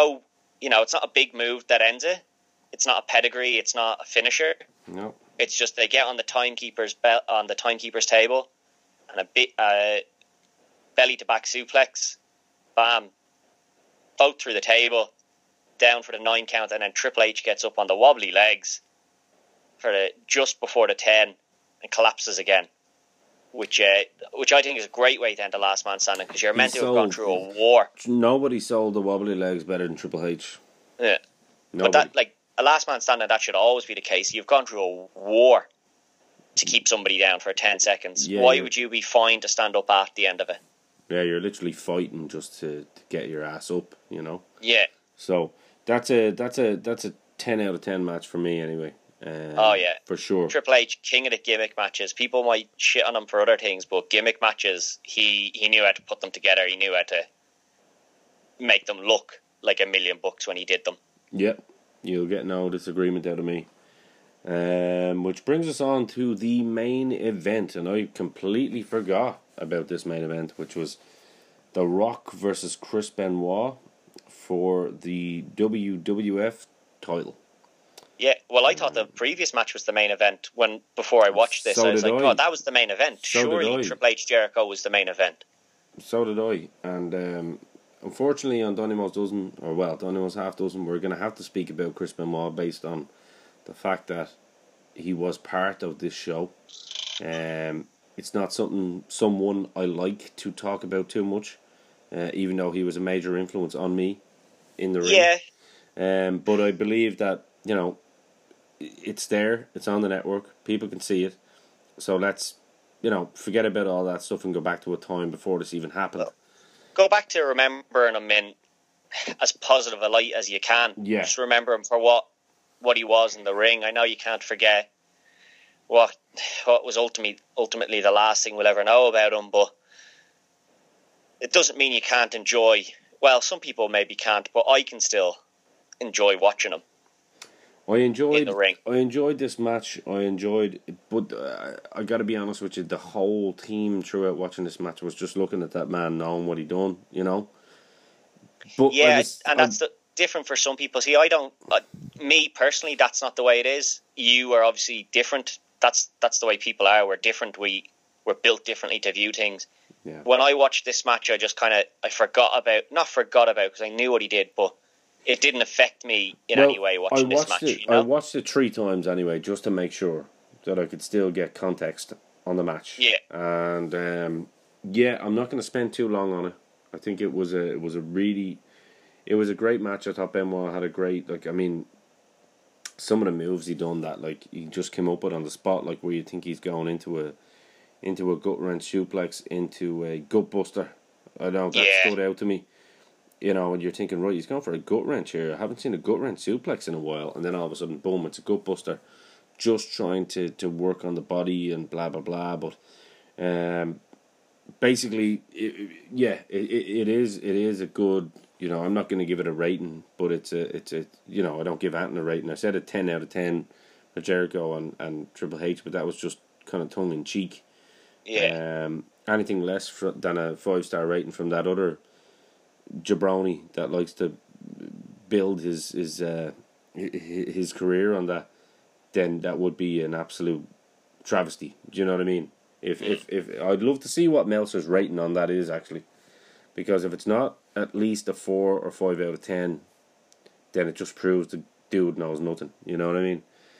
Speaker 2: a big move that ends it. It's not a pedigree. It's not a finisher.
Speaker 1: No.
Speaker 2: It's just they get on the timekeeper's table, and a bit belly to back suplex, bam, both through the table, down for the 9 count, and then Triple H gets up on the wobbly legs for just before the 10 and collapses again, which I think is a great way to end the last man standing, because you're meant to have gone through a war.
Speaker 1: Nobody sold the wobbly legs better than Triple H.
Speaker 2: Yeah,
Speaker 1: nobody.
Speaker 2: But that, a last man standing, that should always be the case. You've gone through a war to keep somebody down for 10 seconds.
Speaker 1: Yeah,
Speaker 2: why would you be fine to stand up at the end of it?
Speaker 1: Yeah, you're literally fighting just to get your ass up,
Speaker 2: Yeah.
Speaker 1: So that's a 10 out of 10 match for me anyway.
Speaker 2: Oh yeah,
Speaker 1: for sure.
Speaker 2: Triple H, king of the gimmick matches. People might shit on him for other things, but gimmick matches, he knew how to put them together. He knew how to make them look like $1,000,000 when he did them.
Speaker 1: Yep, you'll get no disagreement out of me. Which brings us on to the main event, and I completely forgot about this main event, which was The Rock versus Chris Benoit for the WWF title.
Speaker 2: Yeah, well, I thought the previous match was the main event before I watched this.
Speaker 1: So
Speaker 2: I was like,
Speaker 1: did I.
Speaker 2: oh, that was the main event.
Speaker 1: So
Speaker 2: Surely
Speaker 1: did I.
Speaker 2: Triple H Jericho was the main event.
Speaker 1: So did I. And unfortunately on Donimo's half dozen, we're going to have to speak about Chris Benoit based on the fact that he was part of this show. It's not someone I like to talk about too much, even though he was a major influence on me in the ring.
Speaker 2: Yeah.
Speaker 1: But I believe that, it's there, it's on the network, people can see it. So let's, forget about all that stuff and go back to a time before this even happened.
Speaker 2: Go back to remembering him in as positive a light as you can.
Speaker 1: Yeah.
Speaker 2: Just remember him for what he was in the ring. I know you can't forget what was ultimately the last thing we'll ever know about him, but it doesn't mean you can't enjoy. Well, some people maybe can't, but I can still enjoy watching him.
Speaker 1: I enjoyed
Speaker 2: in the ring.
Speaker 1: I enjoyed this match. But I got to be honest with you. The whole team throughout watching this match was just looking at that man, knowing what he done. But
Speaker 2: yeah, and that's different for some people. See, I don't. Me personally, that's not the way it is. You are obviously different. That's the way people are. We're different. We're built differently to view things.
Speaker 1: Yeah.
Speaker 2: When I watched this match, I just not forgot about because I knew what he did, but it didn't affect me in any way watching this match.
Speaker 1: I watched it 3 times anyway, just to make sure that I could still get context on the match.
Speaker 2: Yeah.
Speaker 1: And I'm not going to spend too long on it. I think it was a great match. I thought Benoit had a great, some of the moves he done that he just came up with on the spot, where you think he's going into a gut wrench suplex, into a gut buster. I know that stood out to me. and you're thinking, right, he's going for a gut wrench here. I haven't seen a gut wrench suplex in a while. And then all of a sudden, boom, it's a gut buster. Just trying to work on the body and blah, blah, blah. But basically, it is a good, I'm not going to give it a rating, but it's a I don't give Anton a rating. I said a 10 out of 10 for Jericho and Triple H, but that was just kind of tongue-in-cheek.
Speaker 2: Yeah.
Speaker 1: Anything less than a 5-star rating from that other jabroni that likes to build his career on that, then that would be an absolute travesty. Do you know what I mean? If I'd love to see what Meltzer's rating on that is, actually, because if it's not at least a 4 or 5 out of 10, then it just proves the dude knows nothing. You know what I mean?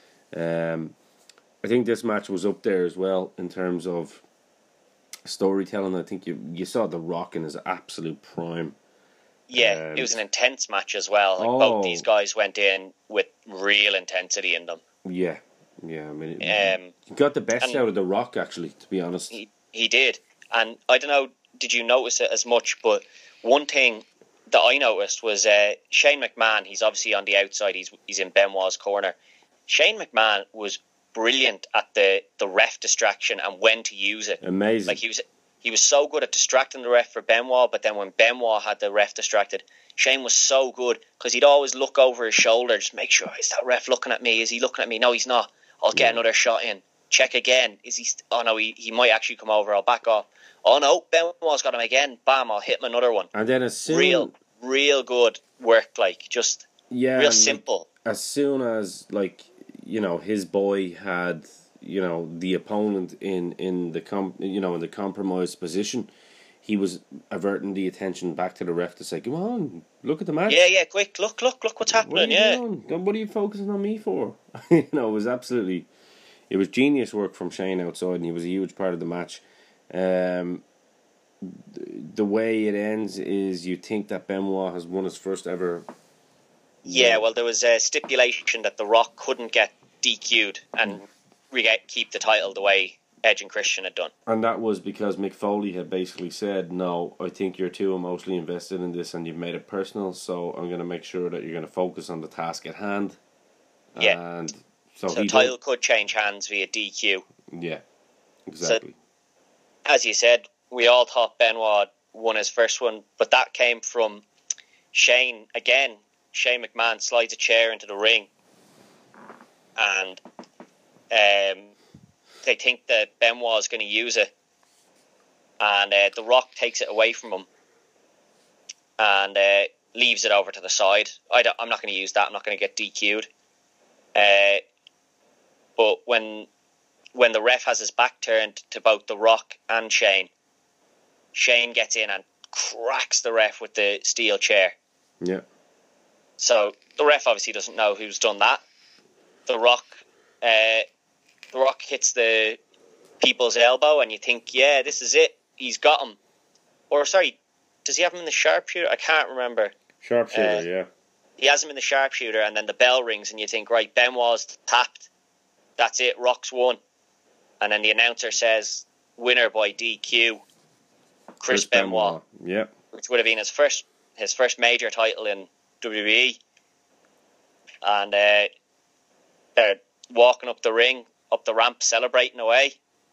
Speaker 1: I think this match was up there as well in terms of storytelling. I think you saw The Rock in his absolute prime.
Speaker 2: Yeah, it was an intense match as well. Both these guys went in with real intensity in them.
Speaker 1: Yeah. I mean, he got the best out of The Rock, actually, to be honest.
Speaker 2: He did. And I don't know, did you notice it as much? But one thing that I noticed was Shane McMahon. He's obviously on the outside. He's in Benoit's corner. Shane McMahon was brilliant at the ref distraction and when to use it.
Speaker 1: Amazing.
Speaker 2: Like he was so good at distracting the ref for Benoit, but then when Benoit had the ref distracted, Shane was so good because he'd always look over his shoulder, just make sure, is that ref looking at me? Is he looking at me? No, he's not. I'll get another shot in. Check again. Is he? Oh no, he might actually come over. I'll back off. Oh no, Benoit's got him again. Bam! I'll hit him another one.
Speaker 1: And then
Speaker 2: real good work, like just real simple.
Speaker 1: As soon as his boy had the opponent in the compromised position, he was averting the attention back to the ref to say, "Come on, look at the match.
Speaker 2: Yeah, quick, look what's happening."
Speaker 1: What are you focusing on me for? It was genius work from Shane outside, and he was a huge part of the match. The way it ends is you think that Benoit has won his first ever.
Speaker 2: Yeah, well, there was a stipulation that The Rock couldn't get DQ'd and keep the title the way Edge and Christian had done.
Speaker 1: And that was because Mick Foley had basically said, no, I think you're too emotionally invested in this and you've made it personal, so I'm going to make sure that you're going to focus on the task at hand.
Speaker 2: Yeah.
Speaker 1: And
Speaker 2: so the title could change hands via DQ.
Speaker 1: Yeah, exactly.
Speaker 2: So, as you said, we all thought Benoit won his first one, but that came from Shane. Again, Shane McMahon slides a chair into the ring and they think that Benoit is going to use it, and The Rock takes it away from him and leaves it over to the side. I'm not going to use that. I'm not going to get DQ'd. But when the ref has his back turned to both The Rock and Shane gets in and cracks the ref with the steel chair.
Speaker 1: Yeah.
Speaker 2: So the ref obviously doesn't know who's done that. The Rock hits the people's elbow, and you think, yeah, this is it. He's got him. Or, sorry, does he have him in the sharpshooter? I can't remember.
Speaker 1: Sharpshooter, yeah.
Speaker 2: He has him in the sharpshooter, and then the bell rings, and you think, right, Benoit's tapped. That's it, Rock's won. And then the announcer says, winner by DQ, Chris Benoit.
Speaker 1: Yep.
Speaker 2: Which would have been his first major title in WWE. And they're walking up the ring, up the ramp, celebrating away.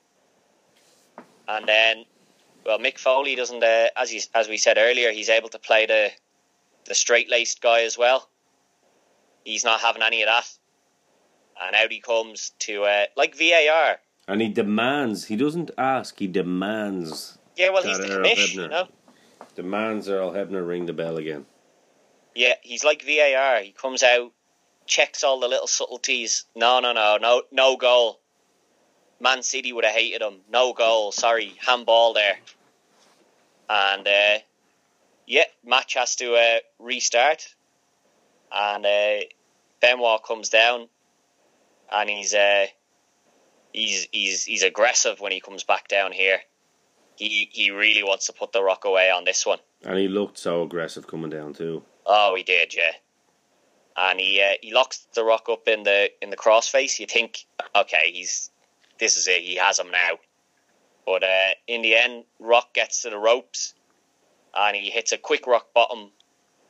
Speaker 2: And then, well, Mick Foley doesn't, as we said earlier, he's able to play the straight-laced guy as well. He's not having any of that. And out he comes to, like VAR.
Speaker 1: And he doesn't ask, he demands.
Speaker 2: Yeah, well, he's the commish,
Speaker 1: Demands Earl Hebner ring the bell again.
Speaker 2: Yeah, he's like VAR. He comes out, checks all the little subtleties. No goal. Man City would have hated him. No goal. Sorry, handball there. And match has to restart. And Benoit comes down, and he's aggressive when he comes back down here. He really wants to put The Rock away on this one.
Speaker 1: And he looked so aggressive coming down too.
Speaker 2: Oh, he did, yeah. And he locks The Rock up in the crossface. You think, okay, this is it. He has him now. But in the end, Rock gets to the ropes, and he hits a quick rock bottom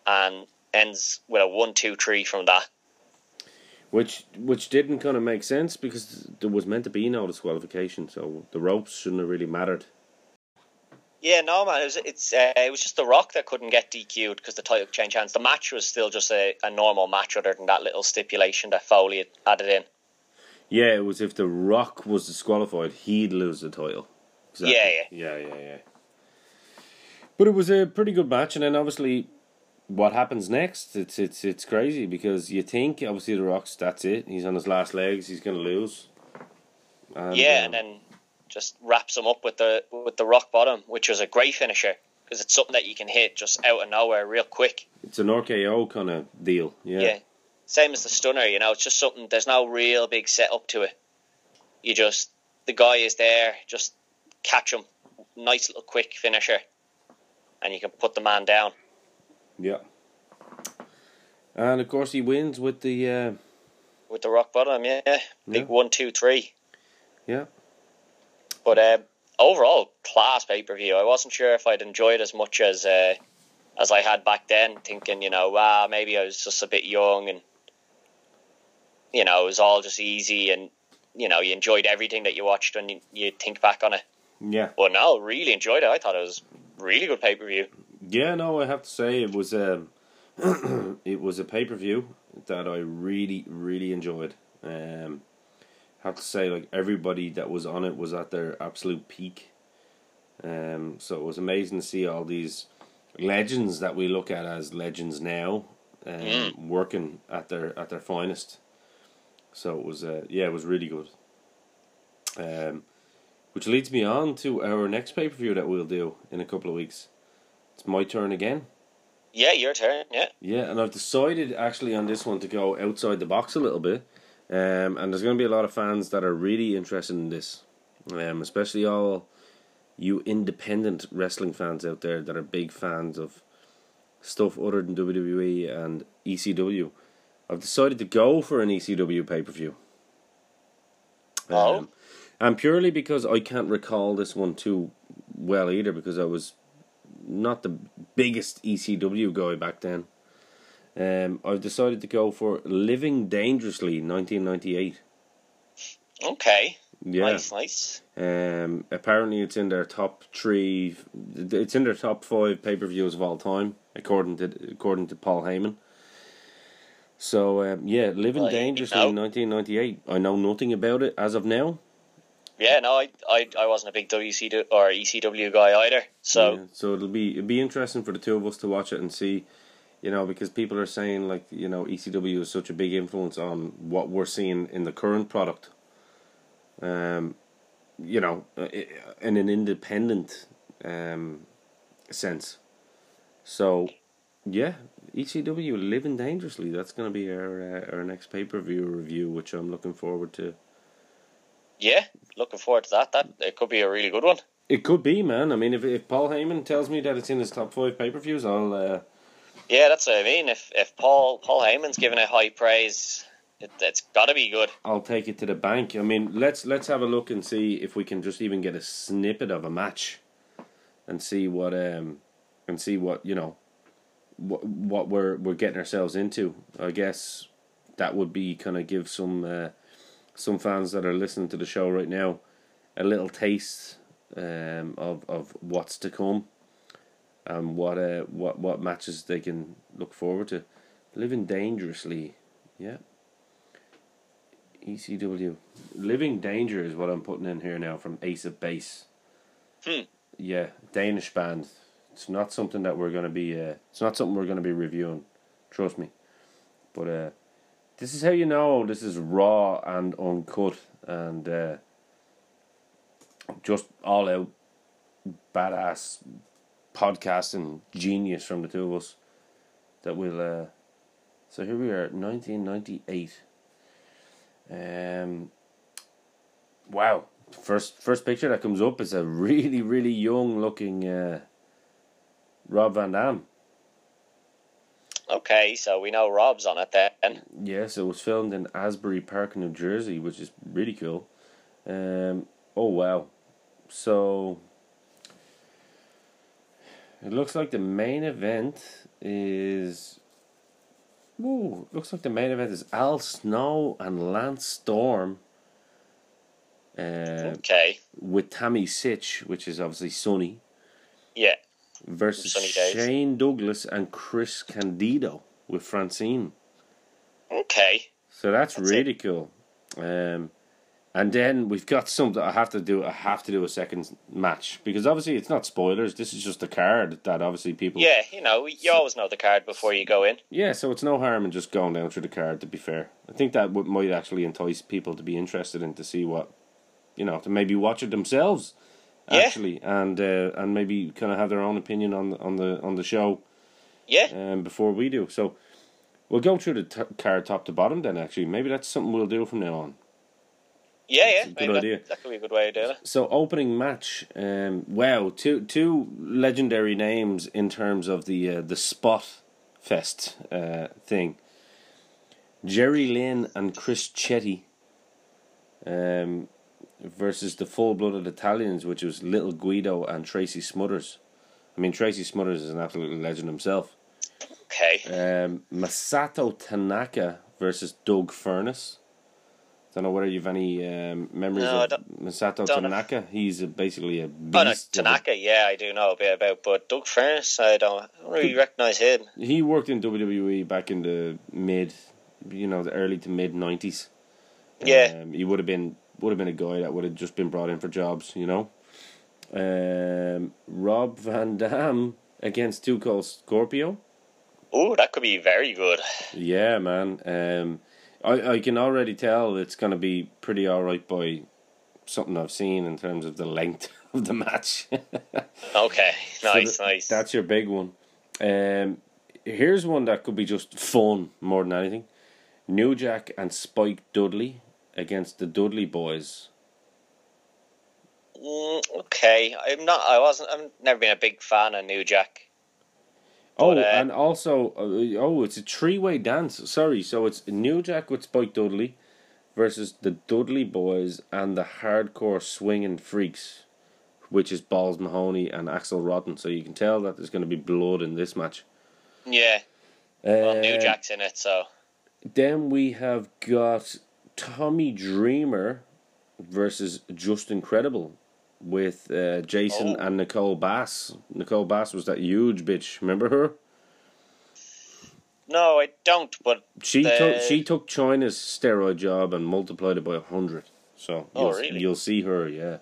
Speaker 2: and ends with a 1-2-3 from that.
Speaker 1: Which didn't kind of make sense because there was meant to be no disqualification, so the ropes shouldn't have really mattered.
Speaker 2: Yeah, no, man. It was just The Rock that couldn't get DQ'd because the title changed hands. The match was still just a normal match, other than that little stipulation that Foley had added in.
Speaker 1: Yeah, it was if The Rock was disqualified, he'd lose the title. Exactly. Yeah. But it was a pretty good match, and then obviously, what happens next? It's crazy because you think obviously The Rock's that's it. He's on his last legs. He's going to lose.
Speaker 2: And then just wraps him up with the rock bottom, which was a great finisher because it's something that you can hit just out of nowhere real quick.
Speaker 1: It's an RKO kind of deal. Yeah.
Speaker 2: Same as the stunner. It's just something. There's no real big setup to it. The guy is there. Just catch him. Nice little quick finisher, and you can put the man down.
Speaker 1: Yeah. And of course he wins with the
Speaker 2: rock bottom, big 1-2-3.
Speaker 1: Yeah.
Speaker 2: But overall, class pay-per-view. I wasn't sure if I'd enjoy it as much as I had back then, thinking, maybe I was just a bit young and, it was all just easy and, you enjoyed everything that you watched when you think back on it.
Speaker 1: Yeah.
Speaker 2: But no, really enjoyed it. I thought it was really good pay-per-view.
Speaker 1: Yeah, no, I have to say it was it was a pay-per-view that I really, really enjoyed. Have to say, like, everybody that was on it was at their absolute peak. So it was amazing to see all these legends that we look at as legends now, working at their finest. So it was it was really good. Which leads me on to our next pay-per-view that we'll do in a couple of weeks. It's my turn again.
Speaker 2: Yeah, your turn, yeah.
Speaker 1: Yeah, and I've decided actually on this one to go outside the box a little bit. And there's going to be a lot of fans that are really interested in this. Especially all you independent wrestling fans out there that are big fans of stuff other than WWE and ECW. I've decided to go for an ECW pay-per-view. And purely because I can't recall this one too well either, because I was not the biggest ECW guy back then. I've decided to go for Living Dangerously 1998.
Speaker 2: Okay.
Speaker 1: Yeah.
Speaker 2: Nice.
Speaker 1: Apparently it's in their top 3. It's in their top 5 pay-per-views of all time, according to Paul Heyman. So Living Dangerously 1998. I know nothing about it as of now.
Speaker 2: Yeah, no, I wasn't a big WCW or ECW guy either. So
Speaker 1: it'll be interesting for the two of us to watch it and see, because people are saying like, ECW is such a big influence on what we're seeing in the current product. In an independent sense. So, yeah, ECW Living Dangerously. That's going to be our next pay-per-view review, which I'm looking forward to. Yeah,
Speaker 2: looking forward to that. It could be a really good one.
Speaker 1: It could be, man. I mean, if Paul Heyman tells me that it's in his top 5 pay-per-views, I'll...
Speaker 2: Yeah, that's what I mean. If Paul Heyman's giving it high praise, it's got to be good.
Speaker 1: I'll take it to the bank. I mean, let's have a look and see if we can just even get a snippet of a match, and see what what we're getting ourselves into. I guess that would be kind of give some fans that are listening to the show right now a little taste of what's to come and what matches they can look forward to. Living Dangerously, yeah. ECW. Living Danger is what I'm putting in here now from Ace of Base. Yeah, Danish band. It's not something that we're going to be. It's not something we're going to be reviewing. Trust me. But this is how you know this is raw and uncut and just all out badass podcasting genius from the two of us. That will. So here we are, 1998. Wow. First picture that comes up is a really, really young looking Rob Van Dam.
Speaker 2: Okay, so we know Rob's on it then.
Speaker 1: Yes, it was filmed in Asbury Park, New Jersey, which is really cool. Oh wow. So it looks like the main event is... Ooh, looks like the main event is Al Snow and Lance Storm.
Speaker 2: Okay.
Speaker 1: With Tammy Sitch, which is obviously Sonny.
Speaker 2: Yeah.
Speaker 1: Versus
Speaker 2: Sunny days.
Speaker 1: Shane Douglas and Chris Candido with Francine.
Speaker 2: Okay.
Speaker 1: So that's really cool. And then we've got something I have to do a second match because obviously it's not spoilers. This is just a card that obviously people.
Speaker 2: Yeah, you always know the card before you go in.
Speaker 1: Yeah, so it's no harm in just going down through the card. To be fair, I think that might actually entice people to be interested in to see what, to maybe watch it themselves. Actually, and maybe kind of have their own opinion on the show.
Speaker 2: Yeah.
Speaker 1: Before we do, so we'll go through the card top to bottom. Then actually, maybe that's something we'll do from now on.
Speaker 2: Yeah.
Speaker 1: Good idea.
Speaker 2: That could be a good way of doing it.
Speaker 1: So opening match, wow, two legendary names in terms of the Spot Fest thing. Jerry Lynn and Chris Chetti. Versus the full-blooded Italians, which was Little Guido and Tracy Smothers. I mean, Tracy Smothers is an absolute legend himself.
Speaker 2: Okay.
Speaker 1: Masato Tanaka versus Doug Furnace. Don't know whether you've any memories of Masato Tanaka. He's basically a beast.
Speaker 2: Oh, no, Tanaka, I do know a bit about, but Doug Furnace, I don't really recognise him.
Speaker 1: He worked in WWE back in the the early to mid 90s.
Speaker 2: Yeah.
Speaker 1: He would have been a guy that would have just been brought in for jobs, Rob Van Dam against Too Cold Scorpio.
Speaker 2: Oh, that could be very good.
Speaker 1: Yeah, man. I can already tell it's going to be pretty alright by something I've seen in terms of the length of the match.
Speaker 2: Okay, nice.
Speaker 1: That's your big one. Here's one that could be just fun more than anything. New Jack and Spike Dudley against the Dudley Boys.
Speaker 2: Okay, I've never been a big fan of New Jack.
Speaker 1: But, and also, it's a three-way dance. Sorry, so it's New Jack with Spike Dudley versus the Dudley Boys and the Hardcore Swinging Freaks, which is Balls Mahoney and Axel Rotten. So you can tell that there's going to be blood in this match.
Speaker 2: Yeah. Well, New Jack's in it, so. Then
Speaker 1: we have got Tommy Dreamer versus Just Incredible with Jason and Nicole Bass. Nicole Bass was that huge bitch. Remember her?
Speaker 2: No, I don't. But
Speaker 1: she took China's steroid job and multiplied it by 100. So you'll see her. Yeah.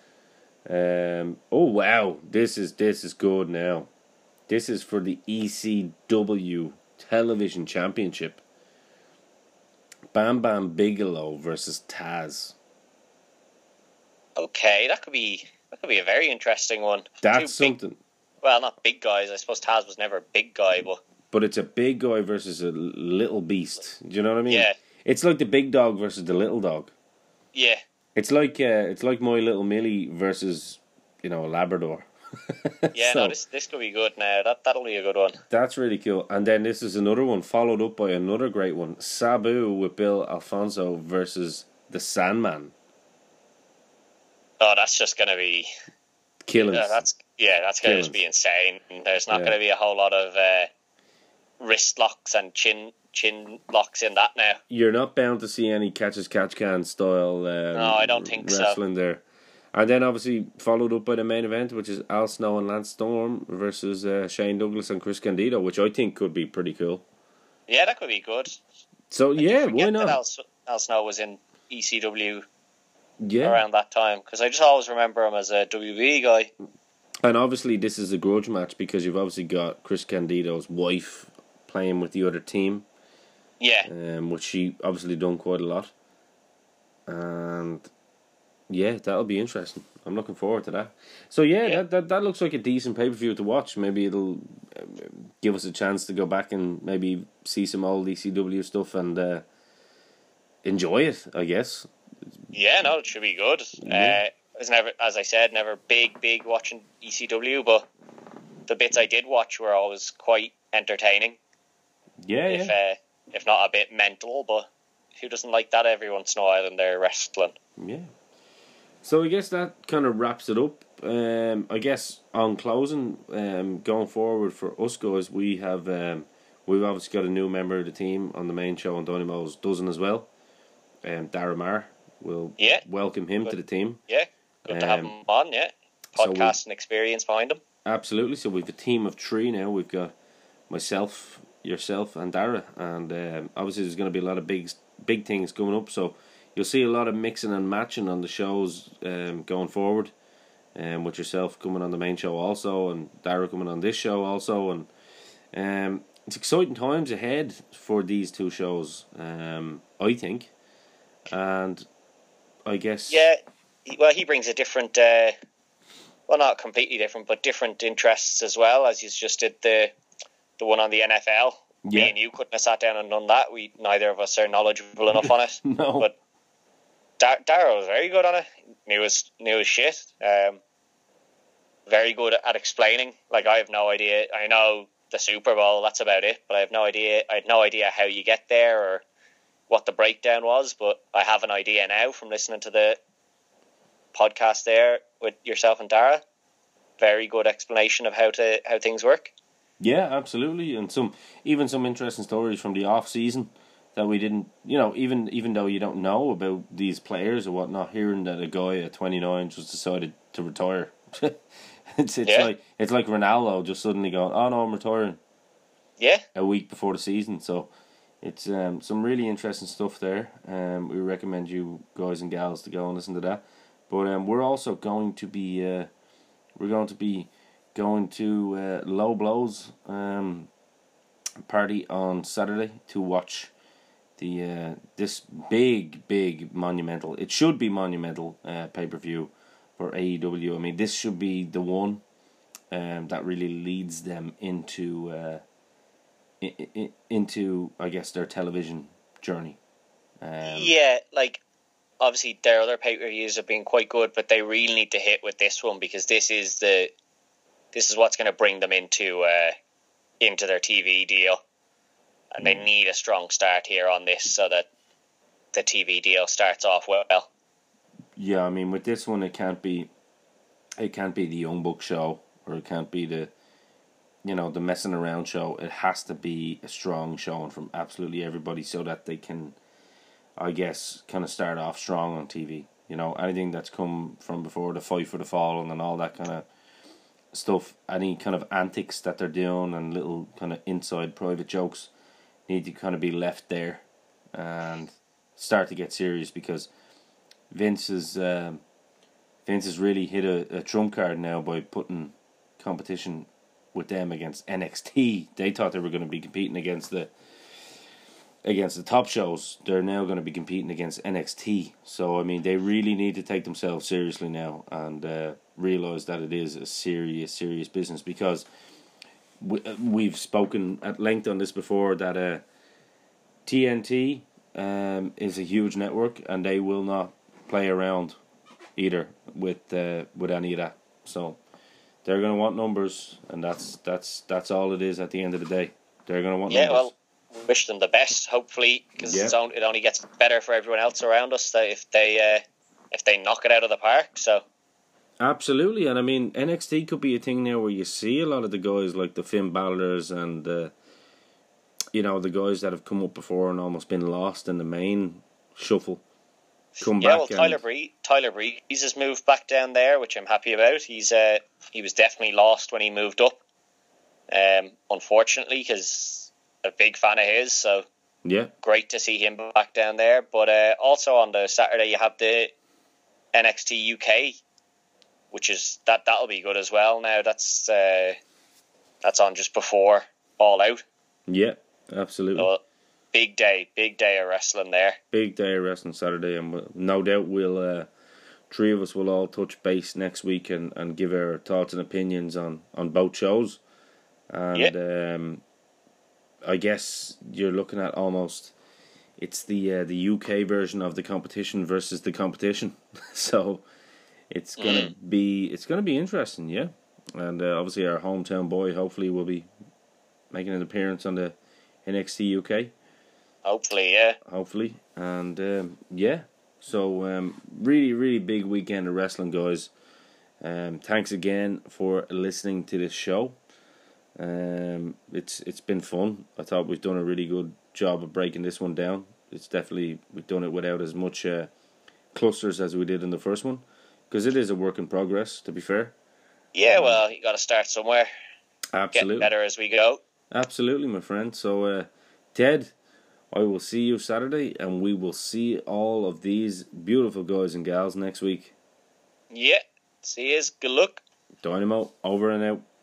Speaker 1: Oh wow, this is good now. This is for the ECW Television Championship. Bam Bam Bigelow versus Taz.
Speaker 2: Okay, that could be a very interesting one.
Speaker 1: That's something.
Speaker 2: Well, not big guys. I suppose Taz was never a big guy,
Speaker 1: but it's a big guy versus a little beast. Do you know what I mean?
Speaker 2: Yeah.
Speaker 1: It's like the big dog versus the little dog.
Speaker 2: Yeah.
Speaker 1: It's like My Little Millie versus a Labrador.
Speaker 2: Yeah, so, no, this could be good now. That'll be a good one.
Speaker 1: That's really cool. And then this is another one followed up by another great one. Sabu with Bill Alfonso versus the Sandman.
Speaker 2: Oh, that's just going to be
Speaker 1: killing.
Speaker 2: That's going to be insane. There's not going to be a whole lot of wrist locks and chin locks in that now.
Speaker 1: You're not bound to see any catch as catch can style.
Speaker 2: No, I don't think
Speaker 1: wrestling there. And then obviously followed up by the main event, which is Al Snow and Lance Storm versus Shane Douglas and Chris Candido, which I think could be pretty cool.
Speaker 2: Yeah, that could be good.
Speaker 1: So why not?
Speaker 2: Al Snow was in ECW around that time, because I just always remember him as a WB guy.
Speaker 1: And obviously this is a grudge match because you've obviously got Chris Candido's wife playing with the other team.
Speaker 2: Yeah.
Speaker 1: Which she obviously done quite a lot. And yeah, that'll be interesting. I'm looking forward to that. So that looks like a decent pay-per-view to watch. Maybe it'll give us a chance to go back and maybe see some old ECW stuff and enjoy it, I guess.
Speaker 2: Yeah, no, it should be good.
Speaker 1: Yeah.
Speaker 2: As I said, never big watching ECW, but the bits I did watch were always quite entertaining.
Speaker 1: Yeah,
Speaker 2: if not a bit mental, but who doesn't like that every once in a while in their wrestling?
Speaker 1: Yeah. So I guess that kind of wraps it up. I guess on closing, going forward for us guys, we've obviously got a new member of the team on the main show on Dynamo's Dozen as well. Dara Marr, we'll welcome him to the team.
Speaker 2: Yeah, good to have him on. Yeah, podcasting experience behind him.
Speaker 1: Absolutely. So we've a team of 3 now. We've got myself, yourself, and Dara, and obviously there's going to be a lot of big things coming up. So you'll see a lot of mixing and matching on the shows going forward. With yourself coming on the main show also, and Dara coming on this show also, and it's exciting times ahead for these 2 shows, I think, and I guess
Speaker 2: he brings a different, not completely different, but different interests as well, as you just did the one on the NFL.
Speaker 1: Yeah.
Speaker 2: Me and you couldn't have sat down and done that. Neither of us are knowledgeable enough on it.
Speaker 1: No,
Speaker 2: but Dara was very good on it. Knew his shit. Very good at explaining. Like, I have no idea. I know the Super Bowl, that's about it, but I have no idea. I had no idea how you get there or what the breakdown was, but I have an idea now from listening to the podcast there with yourself and Dara. Very good explanation of how things work.
Speaker 1: Yeah, absolutely, and some interesting stories from the off season that we didn't, even though you don't know about these players or whatnot, hearing that a guy at 29 just decided to retire. It's like Ronaldo just suddenly going, oh no, I'm retiring.
Speaker 2: Yeah.
Speaker 1: A week before the season, so it's some really interesting stuff there. We recommend you guys and gals to go and listen to that. But we're also going to be going to Low Blows party on Saturday to watch the this big monumental. It should be monumental pay-per-view for AEW. I mean, this should be the one that really leads them into I guess their television journey.
Speaker 2: Obviously their other pay-per-views have been quite good, but they really need to hit with this one, because this is what's going to bring them into their TV deal, and they need a strong start here on this so that the TV deal starts off well.
Speaker 1: Yeah, I mean, with this one, it can't be the Young Buck show, or it can't be the messing around show. It has to be a strong showing from absolutely everybody, so that they can, I guess, kind of start off strong on TV. Anything that's come from before, the Fight for the Fallen and all that kind of stuff, any kind of antics that they're doing and little kind of inside private jokes need to kind of be left there and start to get serious, because Vince has really hit a trump card now by putting competition with them against NXT. They thought they were going to be competing against the top shows. They're now going to be competing against NXT. So I mean, they really need to take themselves seriously now and realize that it is a serious business, because we've spoken at length on this before that TNT is a huge network, and they will not play around either with any of that. So they're going to want numbers, and that's all it is at the end of the day. They're going to want numbers.
Speaker 2: Well, wish them the best, hopefully, because it only gets better for everyone else around us if they knock it out of the park. So
Speaker 1: absolutely, and I mean, NXT could be a thing now where you see a lot of the guys like the Finn Balor's and the guys that have come up before and almost been lost in the main shuffle come back.
Speaker 2: Well, Tyler Breeze has moved back down there, which I'm happy about. He was definitely lost when he moved up, unfortunately, because a big fan of his. So
Speaker 1: yeah,
Speaker 2: great to see him back down there. But also on the Saturday you have the NXT UK, which is that'll be good as well. Now that's on just before All Out.
Speaker 1: Yeah, absolutely.
Speaker 2: So, big day of wrestling there.
Speaker 1: Big day of wrestling Saturday, and no doubt we'll 3 of us will all touch base next week and give our thoughts and opinions on both shows. And I guess you're looking at almost it's the UK version of the competition versus the competition. So it's gonna be interesting, yeah. And obviously our hometown boy hopefully will be making an appearance on the NXT UK.
Speaker 2: Hopefully, yeah.
Speaker 1: Hopefully, and yeah. So really, really big weekend of wrestling, guys. Thanks again for listening to this show. It's been fun. I thought we've done a really good job of breaking this one down. It's definitely, we've done it without as much clusters as we did in the first one, because it is a work in progress, to be fair.
Speaker 2: Yeah, well, you got to start somewhere.
Speaker 1: Absolutely.
Speaker 2: Get better as we go.
Speaker 1: Absolutely, my friend. So, Ted, I will see you Saturday, and we will see all of these beautiful guys and gals next week.
Speaker 2: Yeah. See you. Good luck.
Speaker 1: Dynamo, over and out.